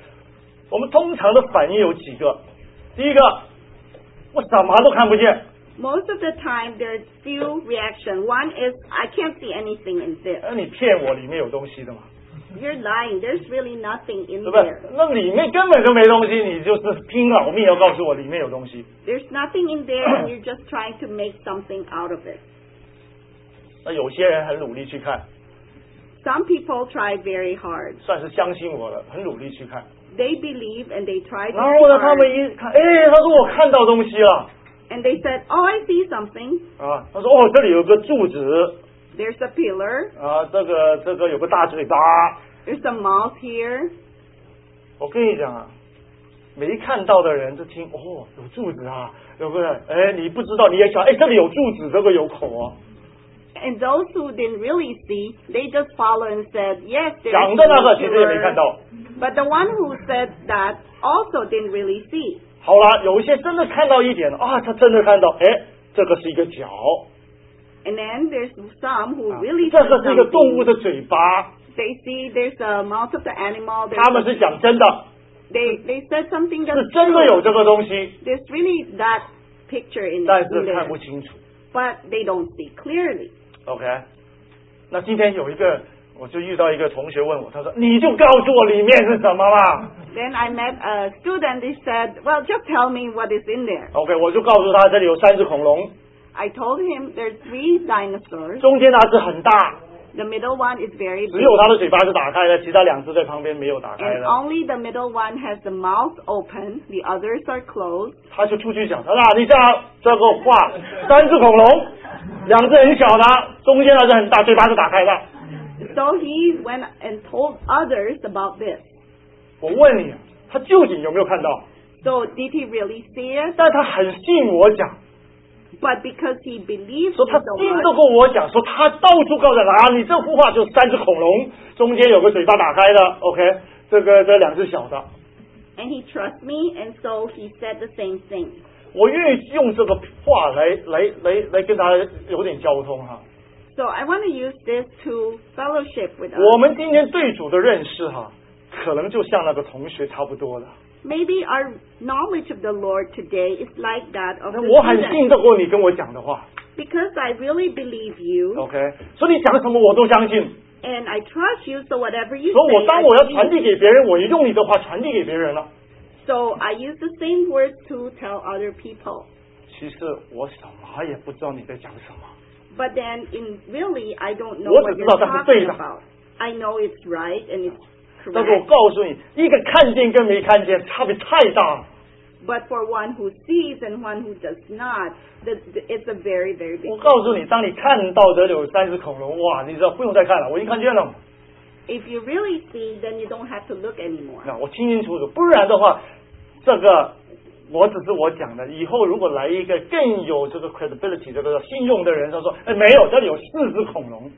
我们通常的反应有几个，第一个，我什么都看不见。 Most of the time, there's few reaction. One is, I can't see anything in this. 你骗我，里面有东西的嘛？ You're lying. There's really nothing in 对不对 there.？ 那里面根本就没东西，你就是拼老命要告诉我里面有东西。 There's nothing in there, and you're just trying to make something out of it. 那有些人很努力去看， Some people try very hard. 算是相信我了，很努力去看。 They believe and they try 然 very 后呢，他 hard. 们一看，他说我看到东西了 And they said, oh, I see something. 啊，他说这里有个柱子 There's a pillar. 啊，这个有个大嘴巴。 There's a mouth here. 我跟你讲啊，没看到的人就听有柱子啊，有个你不知道你也想这里有柱子，这个有口啊。 And those who didn't really see, they just follow and said, yes, there's 讲的那个 a 其实也没看 pillar. 到。 But the one who said that also didn't really see. 好了，有一些真的看到一点啊，他真的看到，这个是一个脚， And then there's some who really 这 see 个是一个动物 something. 的嘴巴， They see there's a mouth of the animal. 他们是讲真的， They said something 是 that's 真的有 true. 这个东西， There's really that picture in 但 it, 是 in 看 there, 不清楚。 but they don't see clearly. OK， 那今天有一个，我就遇到一个同学问我，他说你就告诉我里面是什么嘛。 Then I met a student. He said, well, just tell me what is in there. OK， 我就告诉他这里有3只恐龙， I told him there's 3 dinosaurs. 中间那只很大， The middle one is very 只 big. 有它的嘴巴是打开的，其他2只在旁边没有打开 And 的。 only the middle one has the mouth open. The others are closed. 他就出去讲，他说你这样这个画3只恐龙，2只很小的，中间那只很大，嘴巴是打开的。 So he went and told others about this. 我问你，他究竟有没有看到？ So did he really see it? 但他很信我讲， But because he believes 说 me 他 so 信得 much, 过我讲，说他到处告诉他，你这幅画就是3只恐龙，中间有个嘴巴打开的 ，OK， 这2只小的。 and he trusts me, and so he said the same thing. 我愿意用这个画来跟他有点交通哈。 So I want to use this to fellowship with us. 我们今天对主的认识哈，可能就像那个同学差不多了。 Maybe our knowledge of the Lord today is like that of the 我很 student. 信得过你跟我讲的话 Because I really believe you, ，OK， 所以你讲什么我都相信。 and I trust you, so whatever you 所以 say, 当 I 我要传 believe. 递给别人，我也用你的话传递给别人了。 So I use the same words to tell other people. 其实我什么也不知道你在讲什么。 But then, really, I don't know 我 what 只 you're 知道它是对 talking 的。 about. I know it's right and it's 但是我 correct. 告诉你，一个看见跟没看见差别太大了。 But for one who sees and one who does not, it's a very, very big 我告诉你，当你看到这里有3只恐龙，哇，你知道不用再看了，我已经看见了。 If you really see, then you don't have to look anymore. 那我清清楚楚，不然的话，这个我只是我讲的。以后如果来一个更有这个 credibility 这个信用的人，他说，没有，这里有4只恐龙。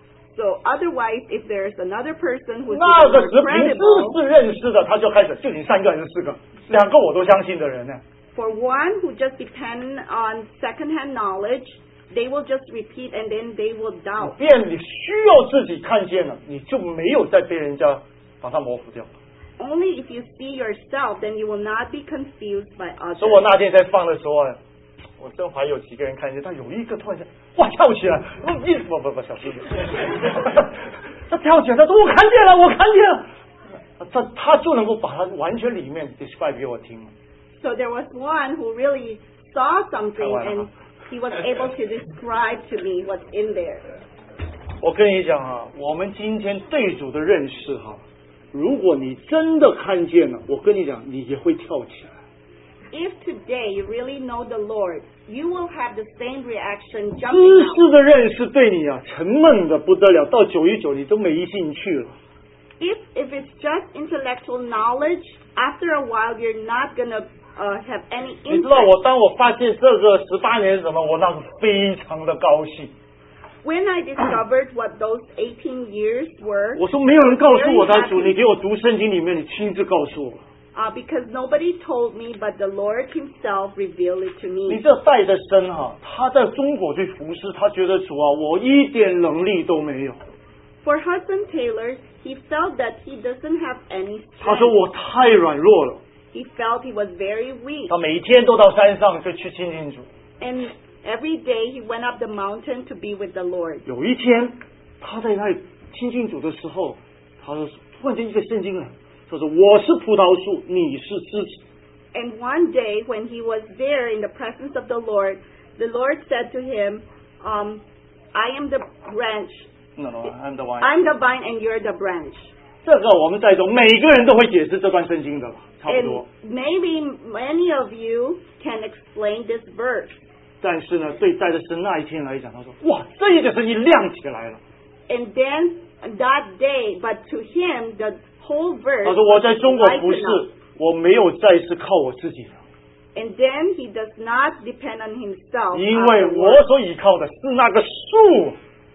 So otherwise, if there's another person who's 那个 more 时凭知 credible, 识认识的，他就开始就你3个还是4个，2个我都相信的人呢。 for one who just depend on second-hand knowledge, they will just repeat and then they will doubt. 便你需要自己看见了，你就没有再被人家把它模糊掉。 Only if you see yourself, then you will not be confused by others. 所以我那天在放的时候啊，我正怀有几个人看见，但有一个突然间哇跳起来，不小心点，他跳起来，他说我看见了，我看见了，他就能够把它完全里面 describe 给我听。 So there was one who really saw something and he was able to describe to me what's in there. 我跟你讲啊，我们今天对主的认识哈，如果你真的看见了，我跟你讲，你也会跳起来。 If today you really know the Lord, you will have the same reaction 知 jumping out. 识的认识对你啊沉闷的不得了，到919你都没兴趣了。 If it's just intellectual knowledge, after a while you're not gonna have any 你知道 interest. 当我发现这个18年是什么，我那是非常的高兴。 When I discovered what those 18 years were, 我说没有人告诉我的 Very 主， happy. 你给我读圣经里面，你亲自告诉我。 because nobody told me, but the Lord Himself revealed it to 你 me. 这带着身哈，他在中国去服侍，他觉得主啊，我一点能力都没有。 For Hudson Taylor, he felt that he doesn't have any 他说 strength. 我太软弱了。 He felt he was very weak. 他每天都到山上就去亲近主。 And Every day he went up the mountain to be with the Lord. 有一天，他在那里亲近主的时候，他说突然间一个圣经啊，他说我是葡萄树，你是枝子。 And one day when he was there in the presence of the Lord said to him, I am the branch. No, I'm the vine. I'm the vine and you're the branch. 这个我们在座每个人都会解释这段圣经的吧，差不多。 And maybe many of you can explain this verse. 但是呢，对戴德生那一天来讲，他说：“哇，这一个圣经亮起来了。” And then that day, but to him, the whole verse. 他说：“我在中国服侍，我没有再是靠我自己了。” And then he does not depend on himself. 因为我所依靠的是那个树。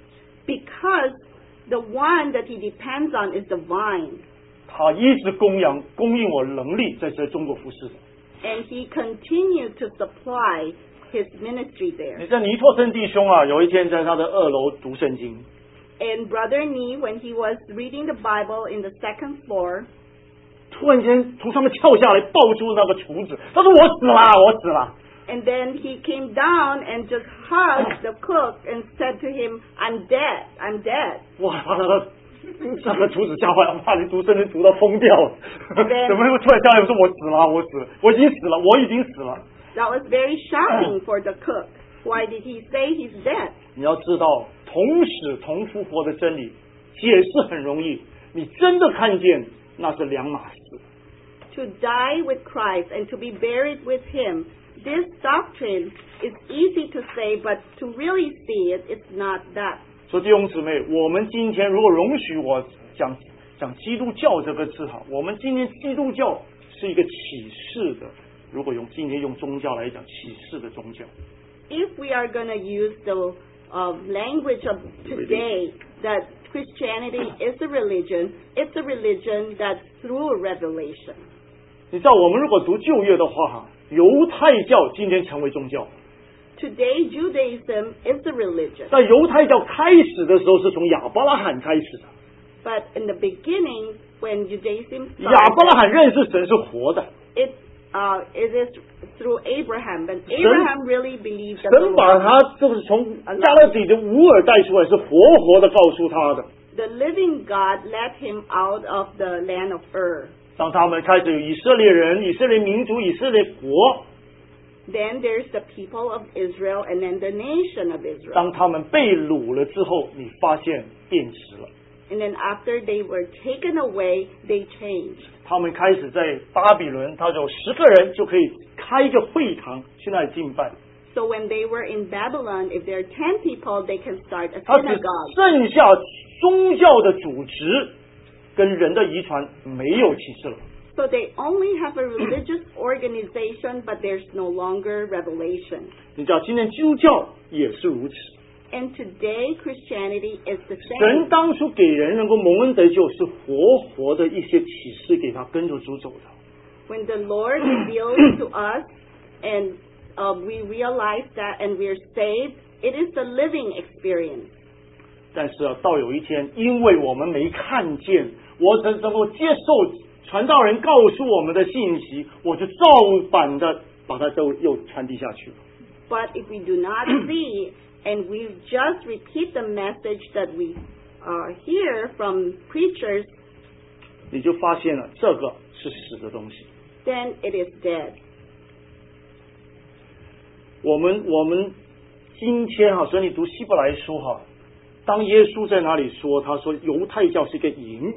Because the one that he depends on is the vine. 他一直供应我能力，在这中国服侍的。 And he continued to supply his ministry there. 你在尼托森弟兄啊，有一天在他的2楼读圣经。 And Brother Nee, when he was reading the Bible in the 2nd floor, 突然间从上面跳下来，抱住那个厨子，他说：“我死了，我死了。” And then he came down and just hugged the cook and said to him, I'm dead, I'm dead. 哇，把那个厨子吓坏了，怕你读圣经读到疯掉了，怎么会突然下来说我死了，我死了，我已经死了，我已经死了。 That was very shocking for the cook. Why did he say he's dead? 你要知道，同死同复活的真理解释很容易，你真的看见那是两码事。 To die with Christ and to be buried with him, this doctrine is easy to say, but to really see it, it's not that. 所以弟兄姊妹，我们今天如果容许我讲基督教这个字哈，我们今天基督教是一个启示的，如果今天用宗教来讲，启示的宗教。 If we are going to use the language of today, that Christianity is a religion, it's a religion that's through revelation. 你知道，我们如果读旧约的话哈，犹太教今天成为宗教。 Today, Judaism is a religion. 在犹太教开始的时候，是从亚伯拉罕开始的。 But in the beginning, when Judaism started, 亚伯拉罕认识神是活的。 It is through Abraham, but Abraham really believed that 神把他就是从加勒底的乌尔带出来，是活的告诉他的。 The living God led him out of the land of Ur. 当他们开始有以色列人、以色列民族、以色列国。 Then there's the people of Israel and then the nation of Israel. 当他们被掳了之后，你发现变质了。 And then after they were taken away, they changed. 他们开始在巴比伦，他有10个人就可以开一个会堂去那里敬拜。 So when they were in Babylon, if there are 10 people, they can start a 他只 synagogue. 剩下宗教的组织跟人的遗传没有启示了。 So they only have a religious organization, but there's no longer revelation. 你知道，今天基督教也是如此。 And today, Christianity is the 神 same. 当初给人能够蒙恩得救，是活的一些启示给他跟着主走的。 When the Lord reveals to us and we realize that and we're saved, it is the living experience. 但是啊，到有一天，因为我们没看见，我能够接受传道人告诉我们的信息，我就照版的把它都又传递下去了。 But if we do not see and we just repeat the message that we hear from preachers, 你就发现了这个是死的东西。 then it is dead. 我们今天哈，所以你读希伯来书哈，当耶稣在哪里说，他说犹太教是一个营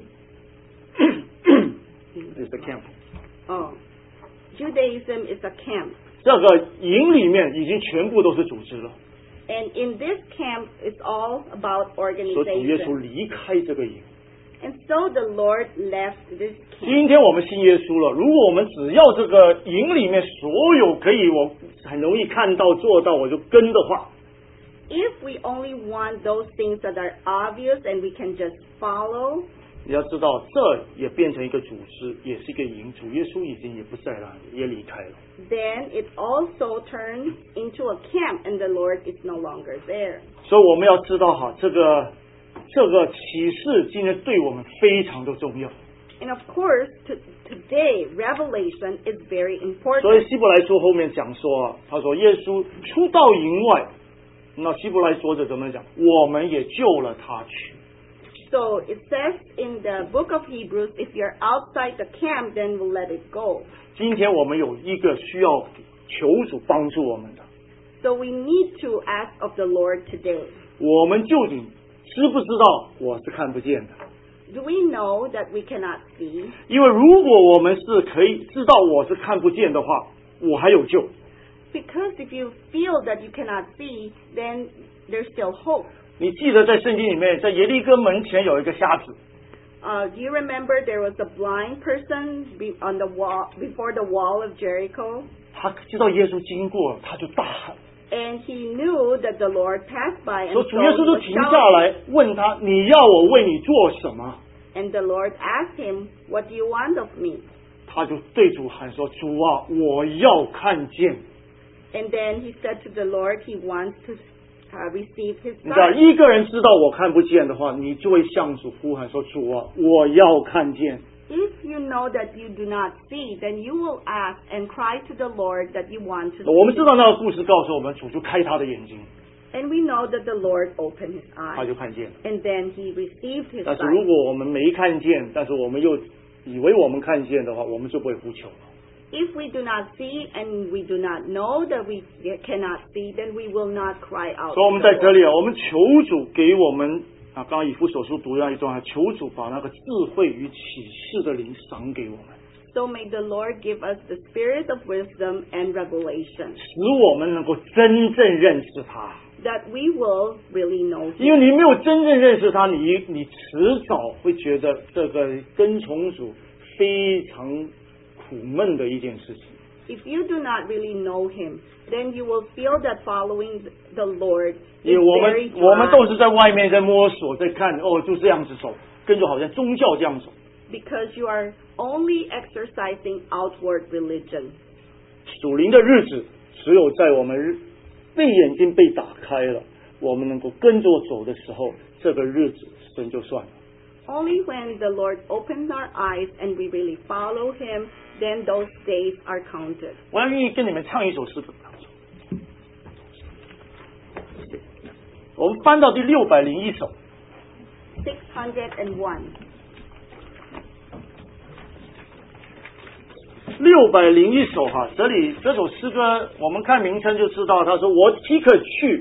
，is the camp。 Oh, Judaism is a camp. 这个营里面已经全部都是组织了， And in this camp, it's all about 所以主耶稣 organization. 离开这个营。 And so the Lord left this camp. 今天我们信耶稣了，如果我们只要这个营里面所有可以我很容易看到做到我就跟的话， If we only want those things that are obvious and we can just follow, 你要知道这也变成一个组织，也是一个营。主耶稣已经也不在了，也离开了。 then it also turns into a camp and the Lord is no longer there. 所以我们要知道哈，这个启示今天对我们非常的重要。 And of course, today, revelation is very 所以 important. 希伯来书后面讲说啊，他说耶稣出到营外，那希伯来作者怎么讲？我们也救了他去。 So it says in the book of Hebrews, if you're outside the camp, then we'll let it go. 今天我们有一个需要求主帮助我们的， So we need to ask of the Lord today. 我们究竟知不知道我是看不见的？ Do we know that we cannot see? 因为如果我们是可以知道我是看不见的话，我还有救。 Because if you feel that you cannot see, then there's still hope. 你记得在圣经里面，在耶利哥门前有一个瞎子， Do you remember there was a blind person on the wall before the wall of Jericho? 他知道耶稣经过了，他就大喊， And he knew that the Lord passed by, and 说 so 主耶 he 稣就 was 停下来 shouting. 问他：“你要我为你做什么 And the Lord asked him, "What do you want of me?" ？” 他就对主喊说：“主啊，我要看见。 And then he said to the Lord, he wants to receive his ” 你知道， sight. 一个人知道我看不见的话，你就会向主呼喊说：“主啊，我要看见。” If you know that you do not see, then you will ask and cry to the Lord that you want to 我们 see. 知道那个故事告诉我们，主就开他的眼睛， And we know that the Lord opened his 他 eyes. 就看见了。 And then he received his 但是如 sight. 果我们没看见，但是我们又以为我们看见的话，我们就不会呼求了。 If we do not see and we do not know that we cannot see, then we will not cry out. 所以我们 to the 在这 Lord. 里啊，我们求主给我们啊，刚刚以弗所书读那一段，求主把那个智慧与启示的灵赏给我们， So may the Lord give us the spirit of wisdom and revelation, 使我们能够真正认识他。 that we will really know 因为 him. 你没有真正认识他，你迟早会觉得这个跟从主非常苦闷的一件事情。 If you do not really know him, then you will feel that following the Lord 因 is 为 very 我们都 dry 是在外面在摸索，在看哦，就这样子走，跟着好像宗教这样走。 because you are only exercising outward religion. 属灵的日子，只有在我们被眼睛被打开了，我们能够跟着走的时候，这个日子神就算了。 Only when the Lord opens our eyes and we really follow him, then those days are counted. 我要愿意跟你们唱一首诗歌。我们翻到第601首。 601. 601首哈，这首诗歌，我们看名称就知道，他说：“我岂可去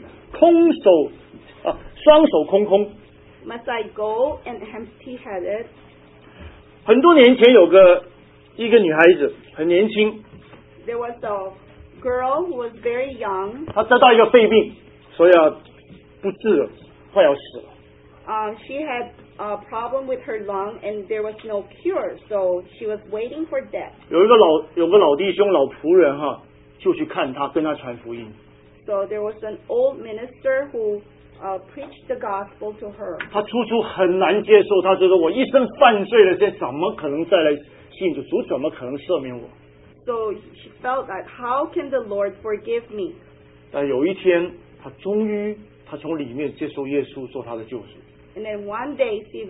双手空空。” Must I go and empty-headed? 很多年前有一个女孩子，很年轻， There was a girl who was very young. 她得到一个肺病，所以不治了，快要死了。 She had a problem with her lung and there was no cure, so she was waiting for death. 有个老弟兄、老仆人哈，就去看她，跟她传福音。 So there was an old minister who preached the gospel to her. 她初很难接受，她觉得我一生犯罪了，这怎么可能再来信主？主怎么可能赦免我？ So she felt that, how can the Lord forgive me? 但有一天，她终于从里面接受耶稣做她的救主。 And then one day she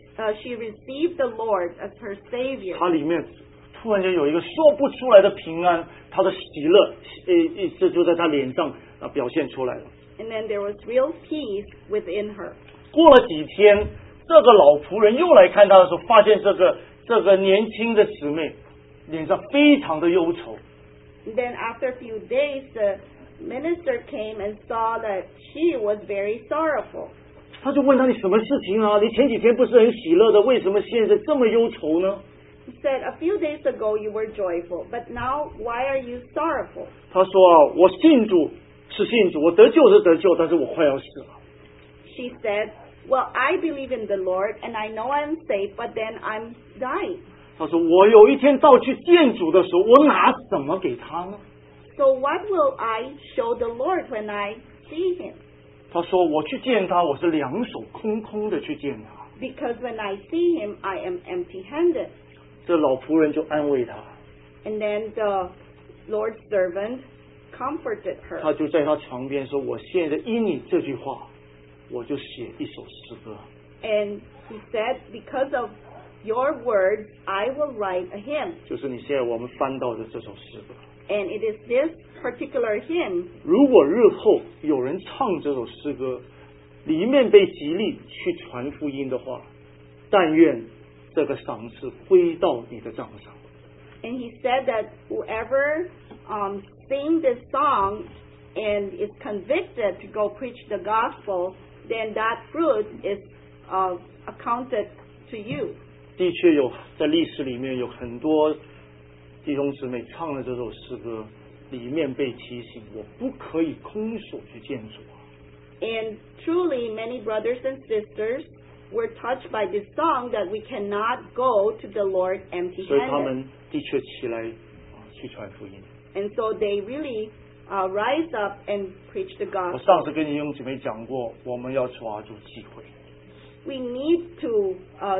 received the Lord as her Savior. 她里面突然间有一个说不出来的平安，她的喜乐，这就在她脸上表现出来了。 And then there was real peace within her. 过了几天，这个老仆人又来看她的时候，发现这个年轻的姊妹脸上非常的忧愁。 And then after a few days, the minister came and saw that she was very sorrowful. 他就问他：“你什么事情啊？你前几天不是很喜乐的，为什么现在这么忧愁呢？” He said, "A few days ago you were joyful, but now why are you sorrowful?" 他说：“我信主是信主，我得救是得救，但是我快要死了。” She said, "Well, I believe in the Lord and I know I'm safe, but then I'm dying." 他说：“我有一天到去见主的时候，我拿什么给他呢 So what will I show the Lord when I see him?" 他说：“我去见他，我是两手空空的去见他。” Because when I see him, I am empty-handed. 这老仆人就安慰他， And then the Lord's servant comforted her. 他就在他床边说：“我现在因你这句话，我就写一首诗歌。” And he said, because of your words I will write a hymn. 就是你现在我们翻到的这首诗歌。 And it is this particular hymn. 如果日后有人唱这首诗歌，里面被激励去传福音的话，但愿这个赏赐归到你的账上。 And he said that whoever sing this song and is convicted to go preach the gospel, then that fruit is accounted to you. 的确有，在历史里面有很多弟兄姊妹唱了这首诗歌，里面被提醒我不可以空手去见主。 And truly, many brothers and sisters were touched by this song that we cannot go to the Lord 所以他 empty-handed. 们的确起来去传福音。 And so they really rise up and preach the 我 gospel. 上次跟弟兄姊妹讲过，我们要抓住机会。 We need to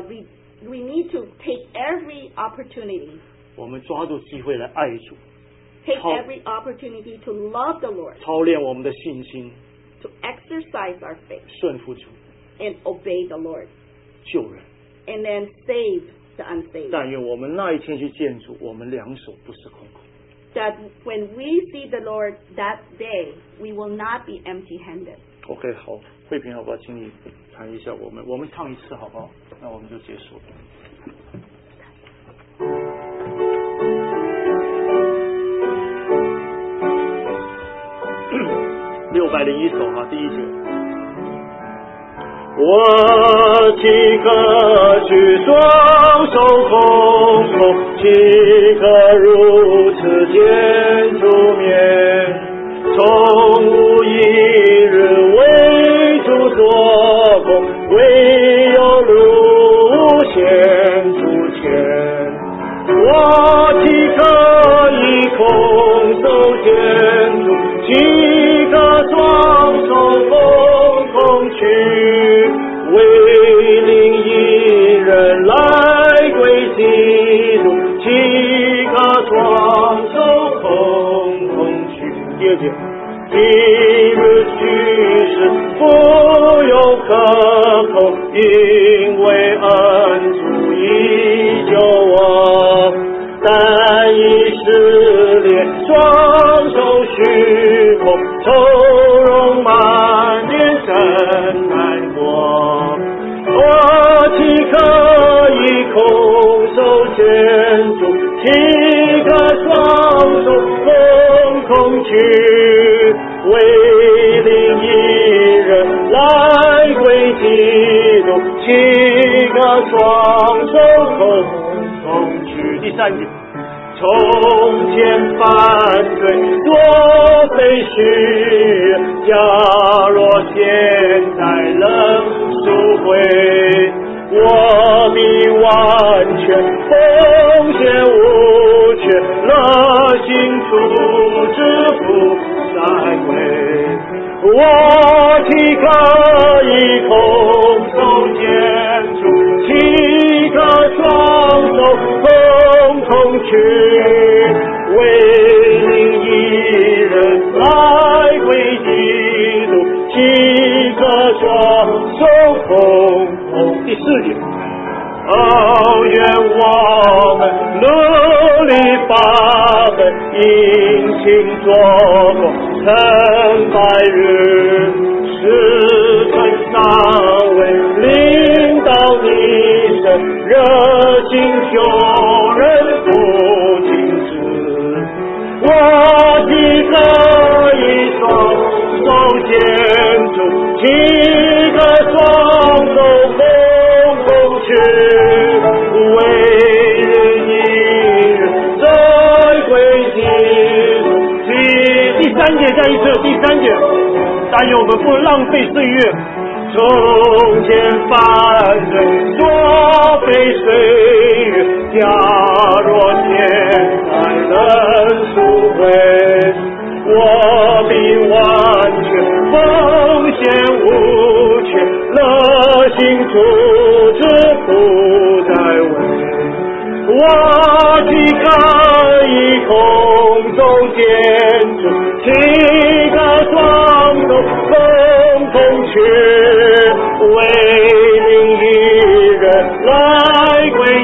take every opportunity. 我们抓住机会来爱主， Take 操 every opportunity to love the Lord, 操练我们的信心， to exercise our faith, 顺服主， and obey the Lord, 救人。 and then save the unsaved. 但愿我们那一天去见主，我们两手不是空空。 That when we see the Lord that day, we will not be empty-handed. OK， 好，慧萍，好不好？请你谈一下我们唱一次好不好？那我们就结束了。601首哈，第一节。我岂可举双手空空，岂可如此见主面？从无一日为主做工，唯有路显主前。我岂可以空手见主？岂可双手空空去？为领一人来归基督，岂可双手空空去？第二节，今日去世不用可口，因为恩主已救我。但以色列双手虚空，愁容满面神难过。我岂可以空手见主？岂可双手空空去？为领一人来归基督，岂可双手空空去？第三节。从前犯罪若非虚，假若现在能赎回，我必完全奉献无缺，乐心处之不再为。我岂可以空手见主？岂可双手空空去？为领一人来归基督，岂可双手空空？第四节。愿我们努力发奋，殷勤做工，成百日，时辰尚未领导你身，热心救人不停止。我岂可以双手见主？岂可双手空空去？为人一人再归基督。第三节再一次，第三节，但愿我们不浪费岁月。从前犯罪若非岁月，假若现在能赎回，我必完全奉献无缺，乐心处之不再为。我岂可以空手见主？岂可双手空空去？为领一人来归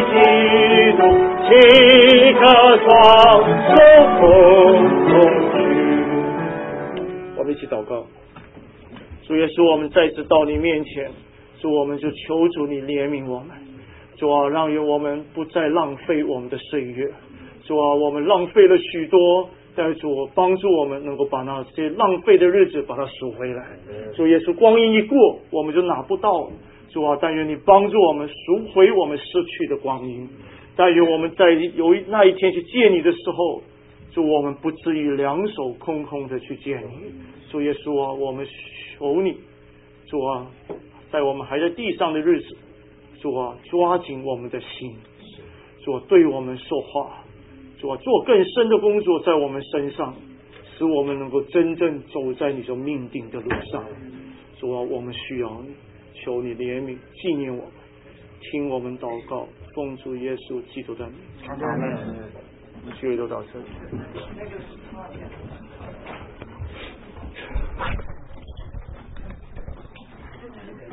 主，我们再次到你面前，主，我们就求主你怜悯我们，主啊，让我们不再浪费我们的岁月，主啊，我们浪费了许多，但主帮助我们能够把那些浪费的日子把它赎回来。主耶稣，光阴一过，我们就拿不到。主啊，但愿你帮助我们赎回我们失去的光阴。但愿我们在有那一天去见你的时候，主，我们不至于两手空空的去见你。主耶稣啊，我们求你，主啊，在我们还在地上的日子，主啊，抓紧我们的心，主啊，对我们说话，主啊，做更深的工作在我们身上，使我们能够真正走在你所命定的路上。主啊，我们需要你，求你怜悯纪念我们，听我们祷告，奉主耶稣基督的名。阿门。聚会都到这里。